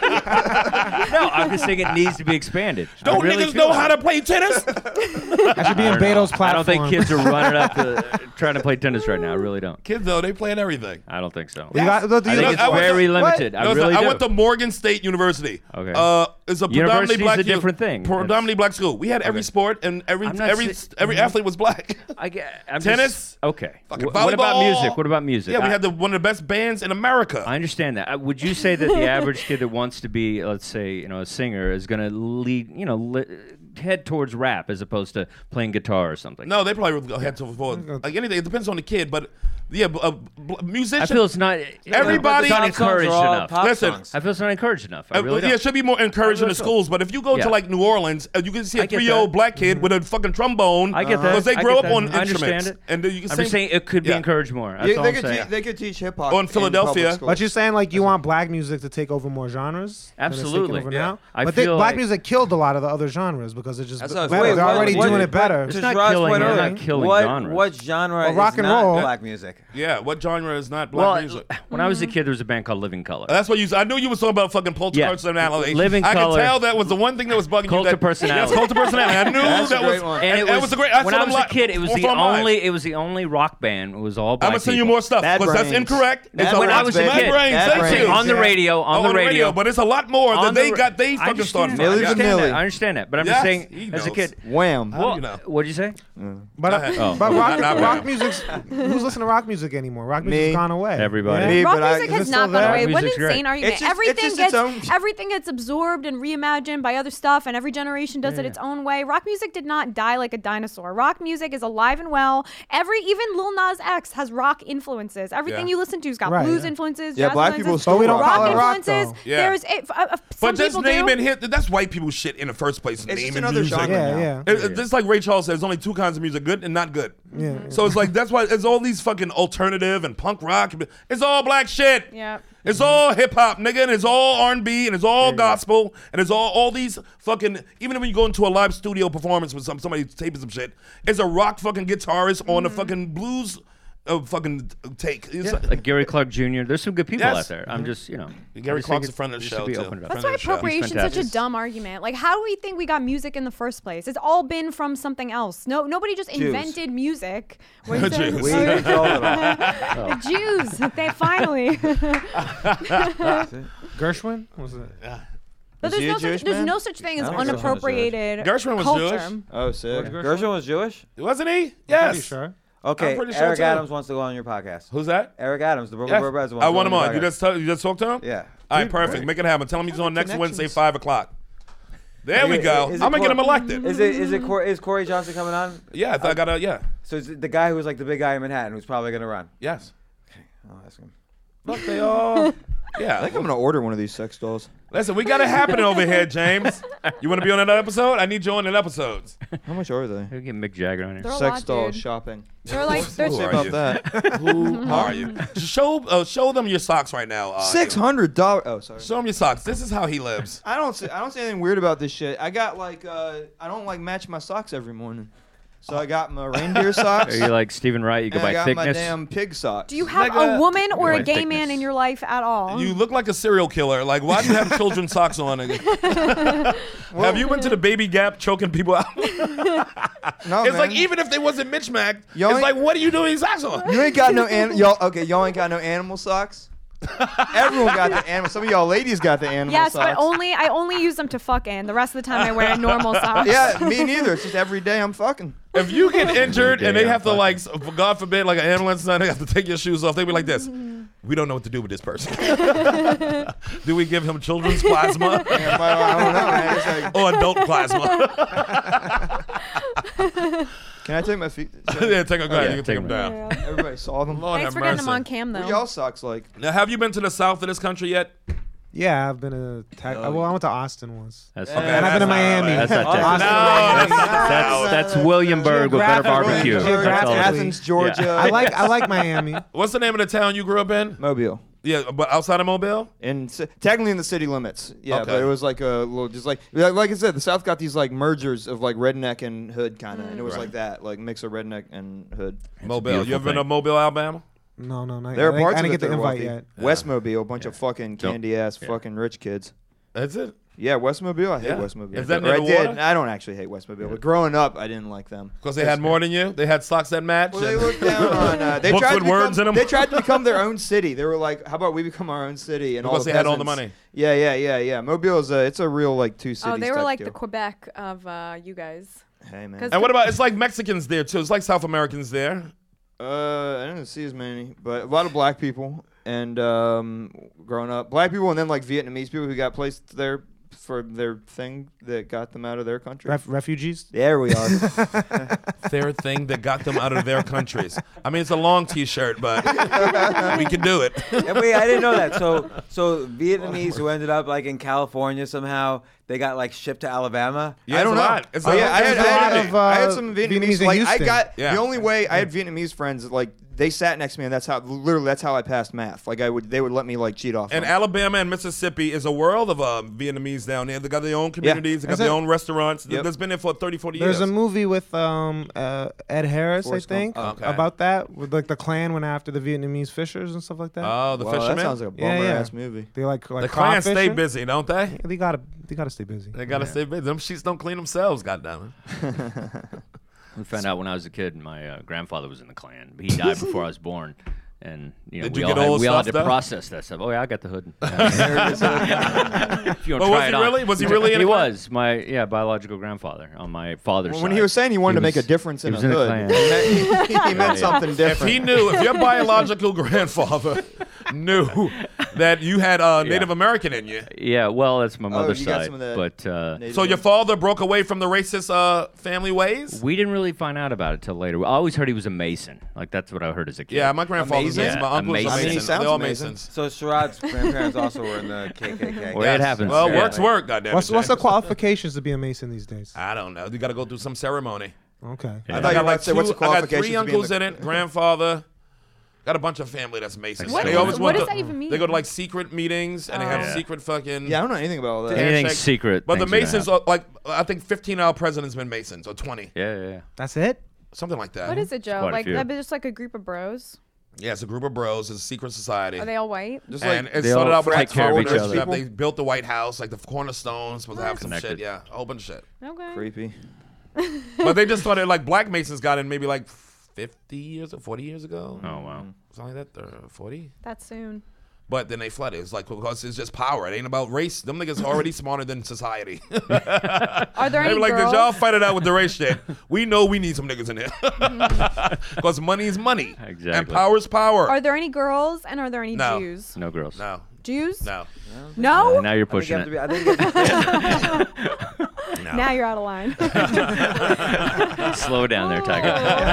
I'm just saying it needs to be expanded. Don't I really niggas feel know how that. to play tennis? That should be in I don't know. Beto's platform. I don't think kids are running up to trying to play tennis right now. I really don't. Kids though, they playing everything. I don't think so. You got- do I you think know- it's I went very to- limited. No, I it's really not. do. I went to Morgan State University. Okay. It's a predominantly University's black a different thing. Predominantly black school. We had every sport and every I'm not every sa- athlete was black. I'm Tennis? Just, okay. Fucking What about volleyball. music? What about music? Yeah, we had one of the best bands in America. I understand that. Would you say that the average kid that wants to be, let's say, you know, a singer is going to lead, you know, head towards rap as opposed to playing guitar or something? No, they probably would head forward. Like anything, it depends on the kid, but yeah, musician. I feel it's not. Everybody- it's not Pop songs are encouraged all enough. pop Listen, songs. I feel it's not encouraged enough. I really yeah, don't. it should be more encouraged in the so. schools. But if you go Yeah. to like New Orleans, you can see a I get 3-year-old that. black kid with a fucking trombone. I get that. Because they I grow get up that. on I understand instruments. it. And you can I'm sing. just saying it could be Yeah. encouraged more. That's Yeah, all they I'm could saying. they could teach hip hop Or in Philadelphia. But you're saying like you want black music to take over more genres? than it's taking Absolutely. over Yeah. now? I But feel black like- music killed a lot of the other genres because it just That's what I was better. saying. They're Wait, already what- doing it better. It's To not Gerard's killing. point They're earlier, not killing what, genre. What genre Well, is rock and not roll. black music? Yeah, what genre is not black Well, music? when I was a kid, there was a band called Living Color. That's what you. I knew you was talking about fucking cult of Yeah. personality. Living I Colour. could tell that was the one thing that was bugging Cult you. of personality. Yes, cult of personality. I knew That's a that great was. one. And it that was a great. I when saw I them was a live. kid, it was the Perform live. only. It was the only rock band. It was all black. I'm gonna send you people. more stuff Bad because that's Brains. incorrect. Bad It's a When I lot- was a Bad kid. Brains, Bad thank Brains. you. On the radio, on the radio. but it's a lot more On that the they ra- got. They I fucking started. understand from. that. I Milli understand Vanilli. that. I understand that, but I'm Yes, just he saying, as a knows. kid. Wham. How do you know? What'd you say? But, ahead. but rock, Not rock bad. music's who's listening to rock music anymore? Rock Me. music's gone away. Everybody. Yeah? Me, Rock but I- music is has it not still gone there? away. Rock What an music's great. insane argument! It's just everything its gets own- everything gets absorbed and reimagined by other stuff, and every generation does it its own way. Rock music did not die like a dinosaur. Rock music is alive and well. Even Lil Nas X has rock influences. Everything Yeah. you listen to's got Right, blues yeah. influences. Yeah, jazz black people influences, still But we don't rock. call it rock, influences. though. Yeah. There's some But just people name do. and hit. That's white people shit in the first place. It's Naming just another music. genre Yeah, now. yeah. Just like Ray Charles said, there's only two kinds of music: good and not good. Yeah. So it's like that's why it's all these fucking alternative and punk rock. It's all black shit. Yeah. It's all hip hop, nigga, and it's all R&B, and it's all gospel, and it's all these fucking. Even when you go into a live studio performance with somebody taping some shit, it's a rock fucking guitarist on a fucking blues fucking take. It's Like Gary Clark Jr. There's some good people Yes. out there. I'm just, you know. Gary I just Clark's think a friend of the it show, should be too. opened up. That's Friend why of the show. appropriation's such a fantastic. dumb argument. Like, how do we think we got music in the first place? It's all been from something else. Nobody just invented music. What is it? Jews. We control it all. The Jews. They finally. Gershwin was it? But Is he a Jewish there's man? no such thing as I don't think Gershwin was Jewish. unappropriated Gershwin was culture. Jewish. Oh, sick. Gershwin? was Jewish? Wasn't he? Pretty Yes. sure. Okay, I'm pretty sure Eric too. Adams wants to go on your podcast. Who's that? Eric Adams, the Brooklyn Yes. Borough Brothers. I want him on. You your just talked to him? Yeah. All right, perfect. Make it happen. Tell him he's on next connections. Wednesday, 5:00. There we go. Is I'm it gonna get him Cor- elected. Is Corey Johnson coming on? Yeah, I gotta. Yeah. So is it the guy who's like the big guy in Manhattan who's probably gonna run? Yes. I'll ask him. Look, they all. I Yeah. think I'm gonna order one of these sex dolls. Listen, we got it happening over here, James. You want to be on another episode? I need you on an episodes. How much are they? We'll get Mick Jagger on here. They're a Sex lot, doll dude. shopping. They're like Who Say are about you? that. Who are you? Show them your socks right now. $600. Oh, sorry. Show them your socks. This is how he lives. I don't see anything weird about this shit. I got like I don't like match my socks every morning. So I got my reindeer socks. Are you like Stephen Wright? You go and I by got thickness. my damn pig socks. Do you have Nigga. a woman or a Like gay man thickness. in your life at all? You look like a serial killer. Like, why do you have children's socks on? Have you been to the Baby Gap choking people out? No, It's man. like even if they wasn't Mitch Mac, Y'all it's ain't- like, what are you doing with these socks on? You ain't got no y'all ain't got no animal socks? Everyone got the animal. Some of y'all ladies got the animal yes, socks. but I only use them to fuck in. The rest of the time I wear normal socks. Yeah, me neither. It's just every day I'm fucking. If you get injured and they Yeah, have to, like, God forbid, like an ambulance, and they have to take your shoes off, they be like this. we don't know what to do with this person. Do we give him children's plasma? Yeah, well, I don't know, man. It's like, Or adult plasma? can I take my feet? Yeah, go ahead. Yeah, You can take him take 'em down. Everybody saw them. Lord Thanks have for getting them mercy. on cam, though. What y'all socks like? Now, have you been to the south of this country yet? Yeah, I've been to well, I went to Austin once. That's Okay, And I've been to that's not Miami. right. That's not Austin, Texas. Miami. That's Williamburg with better barbecue. Geographically. That's all it is. Athens, Georgia. Yeah. I like Miami. What's the name of the town you grew up in? Mobile. Yeah, but outside of Mobile? Technically in the city limits. Yeah, Okay. but it was like a little, just like I said, the South got these like mergers of like redneck and hood kind of, and it was like that, like mix of redneck and hood. Mobile. You ever been to thing. Mobile, Alabama? No, not There are yet. parts I of didn't it get the that are invite wealthy. yet. West Mobile, a bunch of fucking candy ass fucking rich kids. That's it. Yeah, West Mobile. I hate Yeah. West Mobile. Is that Or near I the did. water? I don't actually hate West Mobile, but growing up, I didn't like them. Because they had more than you? They had socks that match? Well, they and- looked down on. They Books tried with to words in 'em? They tried to become their own city. They were like, "How about we become our own city?" And Because all the they had all the peasants- money. Yeah. Mobile is it's a real like two cities. Oh, they were type like deal. the Quebec of you guys. Hey man. 'Cause And what about, it's like Mexicans there, too. It's like South Americans there. I didn't see as many, but a lot of black people and growing up, black people, and then like Vietnamese people who got placed there for their thing that got them out of their country. Refugees? There we are. Their thing that got them out of their countries. I mean, it's a long T-shirt, but we can do it. Yeah, wait, I didn't know that. So Vietnamese who ended up like in California somehow, they got like shipped to Alabama. Yeah, I don't it's a know. lot. It's Oh, a yeah, lot. I had, There's a lot of, I had some Vietnamese Vietnamese. in Like I Houston. got Yeah. the only way I had Vietnamese friends. Like they sat next to me, and that's how I passed math. Like they would let me like cheat off. And them. Alabama and Mississippi is a world of Vietnamese down there. They got their own communities. They got Is their it- own restaurants. Yep. That's been there for 30, 40 There's years. a movie with Ed Harris, Forrest I think, Gump. Okay. about that. With like the Klan went after the Vietnamese fishers and stuff like that. Oh, the Wow, fishermen? that sounds like a Yeah, bummer yeah. ass movie. They like the cod Klan stay fishing. busy, don't they? Yeah, they gotta stay busy. They got to stay busy. Them sheets don't clean themselves, goddammit. We found out when I was a kid, my grandfather was in the Klan. He died before I was born. And Did we you all get all the we all stuff had to done? process that stuff. Oh yeah, I got the hood. If you But wanna try was it he on. really? Was he really in He a Klan? was my biological grandfather on my father's side. When he was saying he wanted to make a was- difference in he a was in the hood, Klan. he meant something If different. he knew, if your biological grandfather knew that you had Native American in you, Yeah, well, that's my mother's you got side. some of that But Native so your father broke away from the racist family ways? we didn't really find out about it till later. I always heard he was a Mason. Like that's what I heard as a kid. Yeah, my grandfather's Amazing. Mason. My Yeah, uncle's a amazing. I mean, he Mason. sounds They're all amazing. Masons. So Sherrod's grandparents also were in the KKK. Well, it happens. Well, Yeah. work's work, goddamn. What's the qualifications to be a Mason these days? I don't know. You got to go through some ceremony. Okay. Yeah. I thought you were about to say, what's the I got qualifications 3 to be uncles the- in it. Grandfather. Got a bunch of family that's Masons. What They is- always what want does to- that even mean? They go to like secret meetings and they have Yeah. secret fucking. Yeah, I don't know anything about all that. Anything handshake. secret. But the things are gonna Masons are like, I think 15 of our presidents been Masons or 20, Yeah. That's it? something like that. What is it, Joe? quite a Like few. that just like a group of bros? Yeah, it's a group of bros. It's a secret society. Are they all white? Just And like it They started all out with take like care of each foreigners other. that They built the White House, like the cornerstones, supposed to have some Connected. shit. Yeah, a whole bunch of shit. Okay. creepy. But they just started like Black Masons got in maybe like 50 years or 40 years ago. Oh wow. Something like that, 40. That's soon. But then they flooded. It's like because it's just power. It ain't about race. Them niggas already smarter than society. Are there They any were like, girls? did y'all fight it out with the race shit? We know we need some niggas in here. Because money is money. Exactly. And power is power. Are there any girls and are there any No. Jews? No girls. No. Jews? No. No? And now you're I think you pushing have to it. be- I think you have to- No. Now you're out of line. Slow down there, Tiger.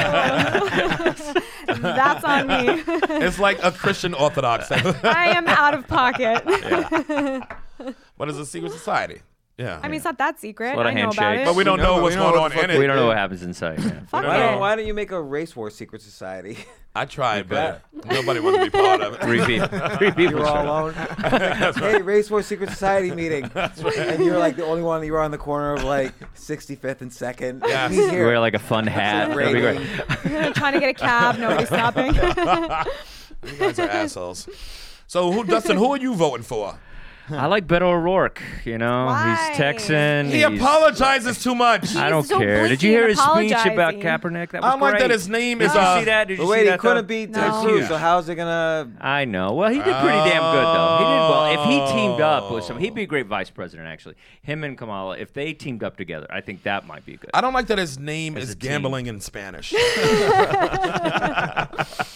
That's on me. It's like a Christian Orthodox thing. I am out of pocket. But it's a secret society. Yeah. I mean, it's not that secret. A lot of I know about handshakes. it. But we don't You know, know what's we know going what on the fuck in it. We don't know what happens inside. Yeah. Fuck don't it. know. Why don't you make a race war secret society? I tried, but nobody wanted to be part of it. Three people You were all showed up. alone. Hey, race war secret society meeting. And you're like the only one. You were on the corner of like 65th and 2nd. Yes. Meet here. Wear like a fun hat. That'd be great. Rating. Trying to get a cab, nobody's stopping. You guys are assholes. So, Dustin, who are you voting for? I like Beto O'Rourke. You know, Why? he's Texan. He he's- apologizes too much. I don't He's so care. Did you blinky hear and his speech about apologizing. Kaepernick? That was I don't like great. that his name Did is. you see that? Did you But wait, see he that, couldn't though? beat No. Ted That's Cruz, huge. so how's it gonna? I know. Well, he did pretty damn good, though. He did well. If he teamed up with some, he'd be a great vice president, actually. Him and Kamala, if they teamed up together, I think that might be good. I don't like that his name As is a team. gambling in Spanish.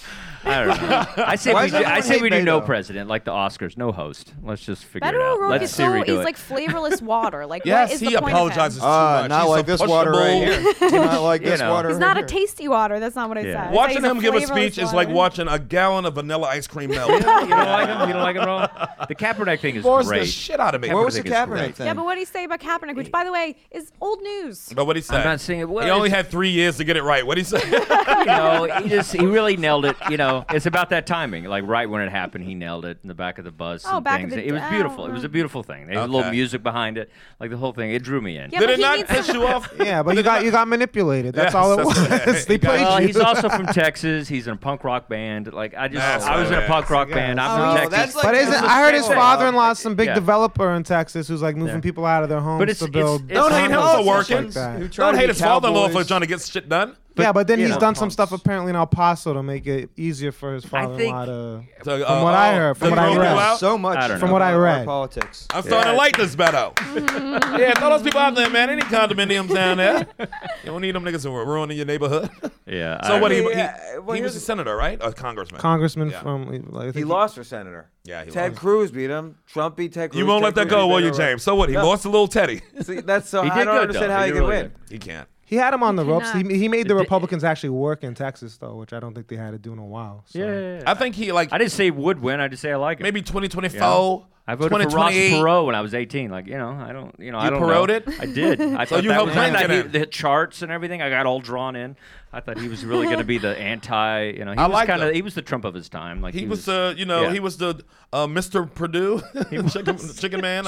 I don't know. I say Why we does do, I everyone say hate we do Beto? no president, like the Oscars, no host. Let's just figure Beto it out. O'Rourke Let is Siri do he's it. like flavorless water. Like, Yes, what is he the point apologizes of too him? much. Not He's like so this water right pushable. here. Not like this know. water. He's right not a here. tasty water. That's not what I Yeah. said. Watching He's him give a flavorless speech is like water. watching a gallon of vanilla ice cream melt. You don't like him? You don't like him at all? The Kaepernick thing is Bores the great. shit out of me. What was the Kaepernick is Kaepernick great. thing? Yeah, but what did he say about Kaepernick? Which, by the way, is old news. But what he said? I'm not saying it. Well, He only it's- had 3 years to get it right. What he say? you know, he really nailed it. You know, it's about that timing. Like right when it happened, he nailed it in the back of the bus. Oh, and back things. of the- It was beautiful. oh, It was a beautiful thing. They had a little Okay. music behind it, like the whole thing. It drew me in. Yeah, Did but it he not needs piss some- you off? Yeah, but you got manipulated. That's Yes, all it that's what- was. They played Well, you. he's also from Texas. He's in a punk rock band. Like I That's was in a what it punk is. rock Yeah. band. I'm Oh, from Texas. that's like- But isn't It's the I heard his same thing. father-in-law is some big Yeah. developer in Texas who's like moving Yeah. people out of their homes But it's- to it's- build. it's- Don't hate him for condos, working. stuff like that. Who try Don't to hate be his father-in-law for cowboys. trying to get shit done. Yeah, but then you he's know. done some stuff apparently in El Paso to make it easier for his father-in-law to. So, From what I heard, from to what I throw read. people out? So much I don't From know. what I about our read. politics. I'm starting to like this better. Yeah, throw those people out there, man. Any condominiums down there. You don't need them niggas who are ruining your neighborhood. Yeah. So what? He well, he was here's- a senator, right? Or congressman? Congressman Yeah. from. Like, I He think lost for senator. Yeah, he Ted lost. Cruz beat him. Trump beat Ted Cruz. You won't Ted let that Cruz go, beat will you, Beto James? So what? He No. lost a little Teddy. See, that's so. He I did don't good, understand though. how He he did could really win. He can't. He had him on the ropes. cannot. He made the Republicans actually work in Texas though, which I don't think they had to do in a while. So. Yeah. I think he like I didn't say he would win. I just say I like it. maybe 2024. I voted for Ross 2028. Perot when I was 18. Like, you know, I don't, you know, I don't Perot'd know. it? I did. I thought you that helped was, Clinton I thought get he, in. the charts and everything. I got all drawn in. I thought he was really going to be the anti, you know, he I was liked kind of, him. he was the Trump of his time. Like He was the, he was the Mr. Purdue, chicken man.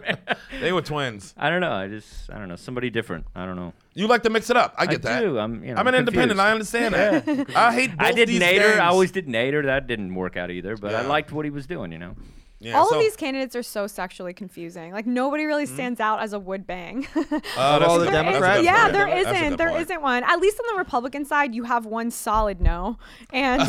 They were twins. I don't know. I don't know. Somebody different. I don't know. You like to mix it up. I get that. do. I'm an independent. confused. I understand that. I hate both I did these Nader. gangs. I always did Nader. That didn't work out either, but I Yeah. liked what he was doing, you know. Yeah, All so- of these candidates are so sexually confusing. Like nobody really stands out as a would bang. That's all a the good- Democrats? that's a good Yeah, point. there That's a good isn't. There point. isn't one. At least on the Republican side, you have one solid no, and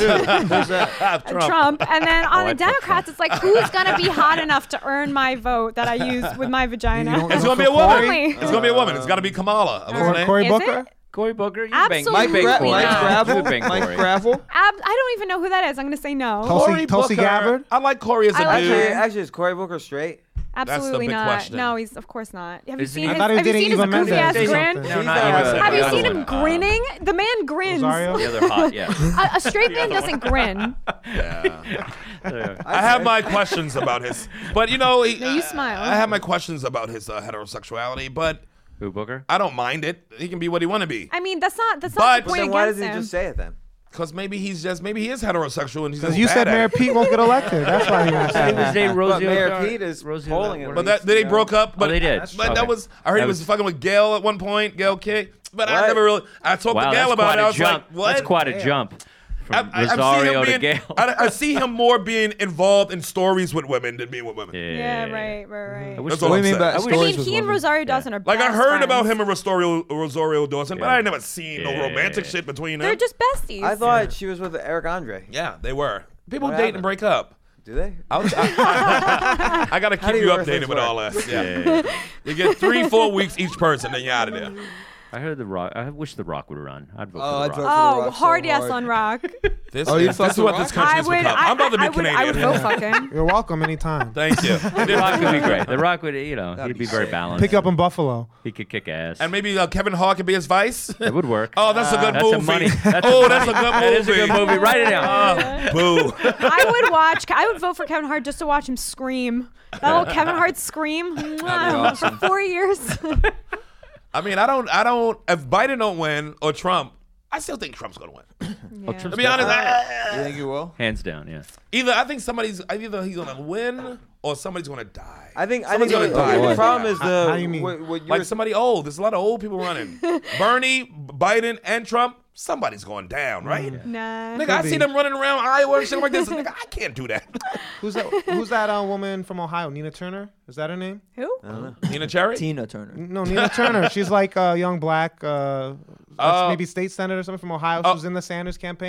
Trump. And then on the I'd vote Democrats, it's like who's gonna be hot enough to earn my vote that I use with my vagina? It's gonna be a woman. Only. It's gonna be a woman. It's got to be Kamala. What's her name? Cory Is Booker. it? Cory Booker, you Absolutely Mike, bang Cory. Mike not. Gravel. You bang Mike Cory. Gravel. I don't even know who that is. I'm gonna say no. Tulsi Gabbard? I like Corey as a I like dude. her. Actually, is Cory Booker straight? Absolutely big not. question. No, he's of course not. Have you Is he- seen I his, thought he have you dating seen his Eva goofy Mendes ass or grin? something. No, She's not not even. good. Have you The seen other him one. grinning? The man grins. Rosario? The other hot, yeah. A straight man doesn't grin. I have my questions about his, but you know, No, you smile. I have my questions about his heterosexuality, but Who, Booker? I don't mind it. He can be what he want to be. I mean, that's not But- the point Then why against doesn't he him. just say it then? Because maybe he is heterosexual and he's Because just you bad said at Mayor it. Pete won't get elected. That's why he was It saying was that. a Rosie Mayor O'Donnell- Pete is Rosie polling O'Donnell. at But least, they you know. broke up. But they did. But Okay. that was I heard That he was was- fucking with Gail at one point, Gail K. But I What? never really. I talked Wow, to Gail that's about quite it. I a was jump. like, what? That's quite a jump. From I see him Rosario to being- Gail. I see him more being involved in stories with women than being with women. Yeah, right. I wish That's the- all What I'm do you mean saying. by I stories mean, with he and women? Rosario Dawson are Like I best heard about friends. him and Rosario Dawson, but Yeah. I ain't never seen no Yeah. romantic shit between They're them. just besties. I thought she was with Eric Andre. Yeah, they were. People What date happened? and break up. Do they? I gotta How keep do you your updated things with work? all this. Yeah. You get 3-4 weeks each person, then you're out of there. I heard The Rock. I wish The Rock would run. I'd vote Oh, I'd for The vote Rock. for The Oh, Rock so hard yes hard. on Rock. This, Oh, you this fuck is with what Rock? this country's become. I'm about to be I would Canadian. vote fuck him. You're welcome anytime. Thank you. The Rock would be great. The Rock would, you know, he'd be very balanced. Pick up in Buffalo. He could kick ass. And maybe Kevin Hart could be his vice. it would work. Oh, that's a good That's movie. a money. That's That's a good movie. That is a good movie. Write it down. Boo. I would vote for Kevin Hart just to watch him scream. That old Kevin Hart scream awesome. for 4 years. I mean, I don't. If Biden don't win or Trump, I still think Trump's gonna win. Yeah. To be honest, You think you will? Hands down, yeah. I think either he's gonna win or somebody's gonna die. I think Someone's gonna die. the problem is How you mean? what you Like were somebody old. There's a lot of old people running. Bernie, Biden, and Trump. Somebody's going down, right? Nah. Nigga, I see them running around Iowa and shit like this. Nigga, I can't do that. Who's that woman from Ohio? Nina Turner? Is that her name? Who? Nina Cherry? Tina Turner. No, Nina Turner. She's like a young black, maybe state senator or something from Ohio. She was in the Sanders campaign.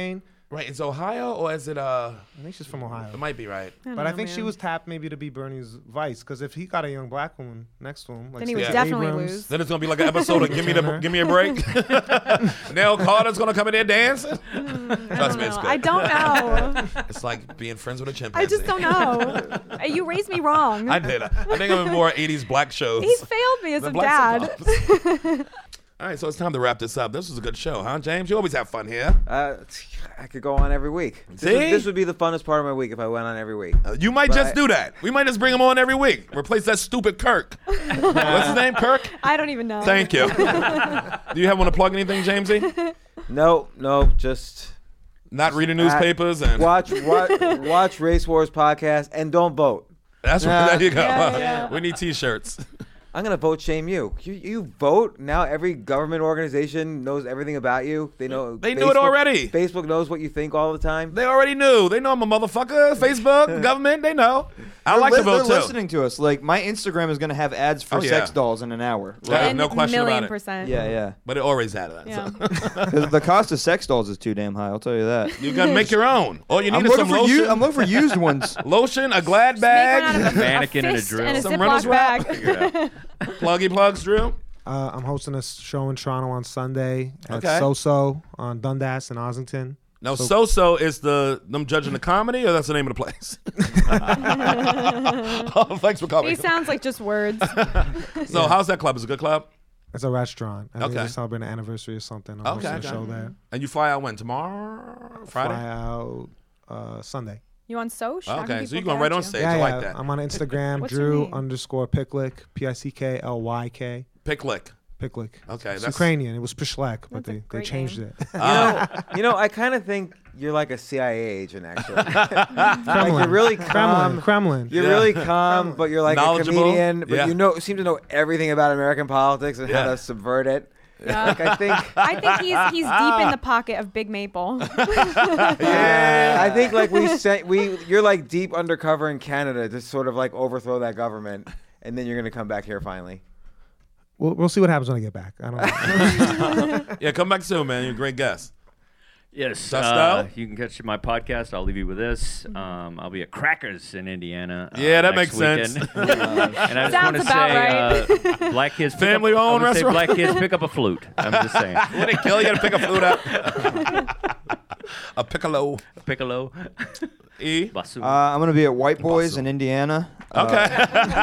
Right, it's Ohio or is it I think she's from Ohio. It might be right. But I think she was tapped maybe to be Bernie's vice, because if he got a young black woman next to him, like Then he would Stacey definitely Abrams, lose. Then it's gonna be like an episode of Give Me a Break. Nell Carter's gonna come in there dancing. Trust me, it's good. I don't know. It's like being friends with a chimpanzee. I just don't know. You raised me wrong. I did. I think I'm in more 80s black shows. He's failed me as The a black dad. soap operas. All right, so it's time to wrap this up. This was a good show, huh, James? You always have fun here. I could go on every week. See? This would be the funnest part of my week if I went on every week. You might But just do that. We might just bring him on every week. Replace that stupid Kirk. What's his name, Kirk? I don't even know. Thank you. Do you want to plug anything, Jamesy? No, just not reading newspapers and watch Race Wars podcast and don't vote. That's right. There you go. Yeah. We need T-shirts. I'm gonna vote shame you. You vote now. Every government organization knows everything about you. They know. They knew it already. Facebook knows what you think all the time. They already knew. They know I'm a motherfucker. Facebook, government, they know. I like to vote too. They're listening to us. Like my Instagram is gonna have ads for sex dolls in an hour. Right. No question about it. %. Yeah. But it always had that. Yeah. So. The cost of sex dolls is too damn high. I'll tell you that. You gotta make your own. All you need I'm is looking some for lotion. I'm looking for used ones. Lotion, a Glad Make one out bag, of a Mannequin and a fist drill. and a some Reynolds Ziploc wrap. bag. Pluggy plugs, Drew. I'm hosting a show in Toronto on Sunday at Okay. So on Dundas and Ossington. Now, So is them judging the comedy, or that's the name of the place? Oh, thanks for coming. These sounds like just words. So, how's that club? Is it a good club? It's a restaurant. I think Okay. they're celebrating an anniversary or something. I'm Okay. hosting a show there. And you fly out when? Tomorrow? Friday? Fly out Sunday. You on Soch? How can Okay, so people you're going get right at on you? stage. Yeah, I yeah. like that. I'm on Instagram, What's your name? Drew_Picklick, Picklyk. Picklick. Picklick. Okay, It's that's Ukrainian. It was Pishlek, but That's a they great changed name. it. You know, I kind of think you're like a CIA agent, actually. Like you're really calm. Kremlin. You're really calm, but you're like a Knowledgeable. comedian. But Yeah. seem to know everything about American politics and how Yeah. to subvert it. Yeah. Like I think he's deep in the pocket of Big Maple. I think like you're like deep undercover in Canada to sort of like overthrow that government, and then you're gonna come back here finally. We'll see what happens when I get back. I don't know. Yeah, come back soon, man. You're a great guest. Yes, Dust out? you can catch my podcast. I'll leave you with this. I'll be at Crackers in Indiana. Yeah, that next makes sense. weekend. And I just want Sounds to about say, black kids, Family-owned restaurant. Black kids pick up a flute. I'm just saying, When they kill you, gotta pick a flute up. A piccolo. piccolo, E. bassoon. I'm gonna be at White Boys in Indiana. Okay.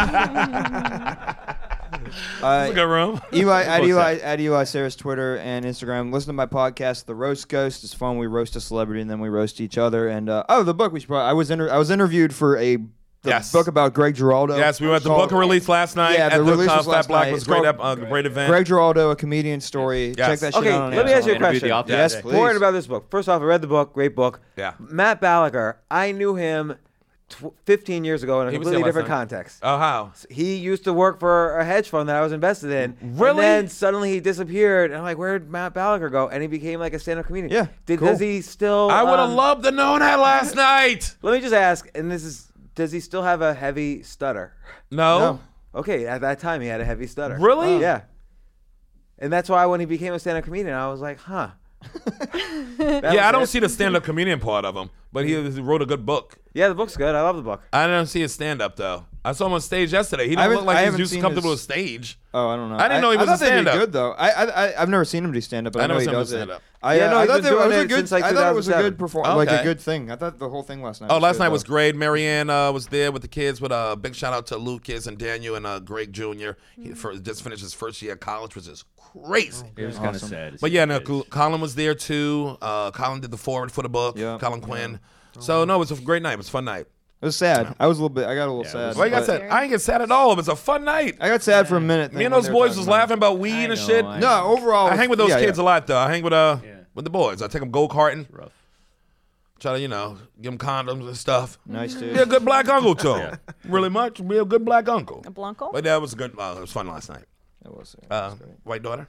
That's a good room. At Eli Sarah's Twitter and Instagram. Listen to my podcast, The Roast Ghost. It's fun. We roast a celebrity and then we roast each other. And the book we should. I was interviewed for the Yes. book about Greg Giraldo. Yes, we went to the book release last night. Yeah, at the release was Fat last Black night. was It's great. called Great event. Greg Giraldo, a comedian story. Yes. Check that shit Okay, out on let me ask you a Amazon. Interviewed question. the author Yes, today. please. Important about this book. First off, I read the book. Great book. Yeah. Matt Balaker, I knew him 15 years ago in a He was completely there last different night. context. Oh, how? He used to work for a hedge fund that I was invested in. Really? And then suddenly he disappeared. And I'm like, where'd Matt Balaker go? And he became like a stand-up comedian. Yeah, cool. Does he still... I would have loved to know that last night. Let me just ask, and does he still have a heavy stutter? No. Okay, at that time he had a heavy stutter. Really? Yeah. And that's why when he became a stand-up comedian, I was like, huh. Yeah, I don't see the stand-up comedian part of him, but he wrote a good book. Yeah, the book's good. I love the book. I didn't see his stand-up though. I saw him on stage yesterday. He I didn't look haven't- like I he's haven't used to seen comfortable his- with stage. Oh, I don't know. I didn't know he was a thought they did stand-up. good though. I've never seen him do stand up, but I I know never he seen him does do it. stand-up. Yeah, no, I he's thought been it was doing a it good. since, like, I thought it was a 2007. good performance, like Okay. a good thing. I thought the whole thing last night. Oh, was last good, night though. was great. Marianne was there with the kids. With a big shout out to Lucas and Daniel and Greg Jr. He just finished his first year of college, which is crazy. It was kind of sad. But yeah, no, Colin was there too. Colin did the forward for the book. Yeah. Colin Quinn. So no, it was a great night. It was a fun night. It was sad. I was a little bit. I got a little Yeah, it sad. was Well, you got but- sad. I ain't get sad at all. It was a fun night. I got sad for a minute. Me and those boys was laughing about weed and know, shit. I No, overall, I hang with those yeah, kids yeah. a lot though. I hang with the boys. I take them go karting. rough. Try to give them condoms and stuff. Nice dude. Be a good black uncle to 'em. Really much. Be a good black uncle. A Blanco? But that was good. It was fun last night. It was great. White daughter.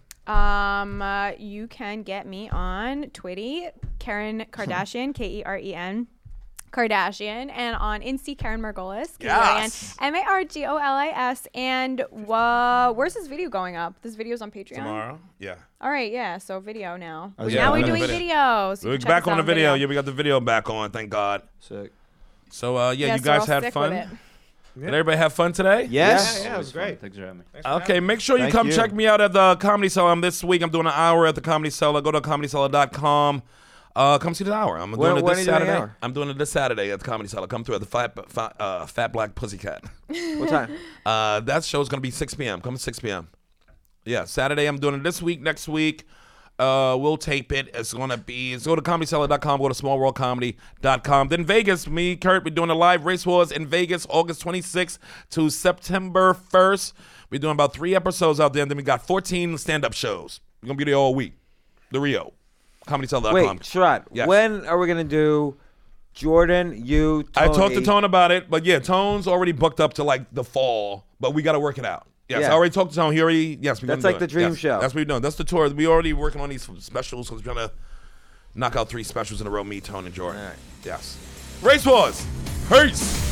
You can get me on Twitty, Karen Kardashian, Keren. Kardashian, and on Insta Karen Margolis. Yes. Margolis. And where's this video going up? This video's on Patreon. Tomorrow. Yeah. All right, yeah. So video now. yeah, Now we're another doing video. videos. We're back on the video. Yeah, we got the video back on. Thank God. Sick. So Yes, you guys we're all had sick fun. with it. Did everybody have fun today? Yes. Yeah, it was great. Thanks for having me. Okay, make sure you Thank come you. check me out at the Comedy Cellar. This week I'm doing an hour at the Comedy Cellar. Go to comedycellar.com. Come see the hour. I'm doing it when this are you doing the Saturday. hour? I'm doing it this Saturday at the Comedy Cellar. Come through at the Fat Black Pussycat. What time? That show's going to be 6 p.m. Come at 6 p.m. Yeah, Saturday. I'm doing it this week. Next week, we'll tape it. It's going to be, go to comedycellar.com, go to smallworldcomedy.com. Then Vegas, me, Kurt, we're doing a live Race Wars in Vegas, August 26th to September 1st. We're doing about 3 episodes out there, and then we got 14 stand-up shows. We're going to be there all week. The Rio. ComedyCellar.com. Wait, Sherrod, Yes. when are we going to do Jordan, you, Tony? I talked to Tone about it, but yeah, Tone's already booked up to like the fall, but we got to work it out. Yes, Yeah. I already talked to Tone. He already, yes, we're That's gonna like do the it. dream Yes, show. That's what we're doing. That's the tour. We already working on these specials because we're trying to knock out 3 specials in a row. Me, Tone, and Jordan. All right. Yes. Race Wars. Peace.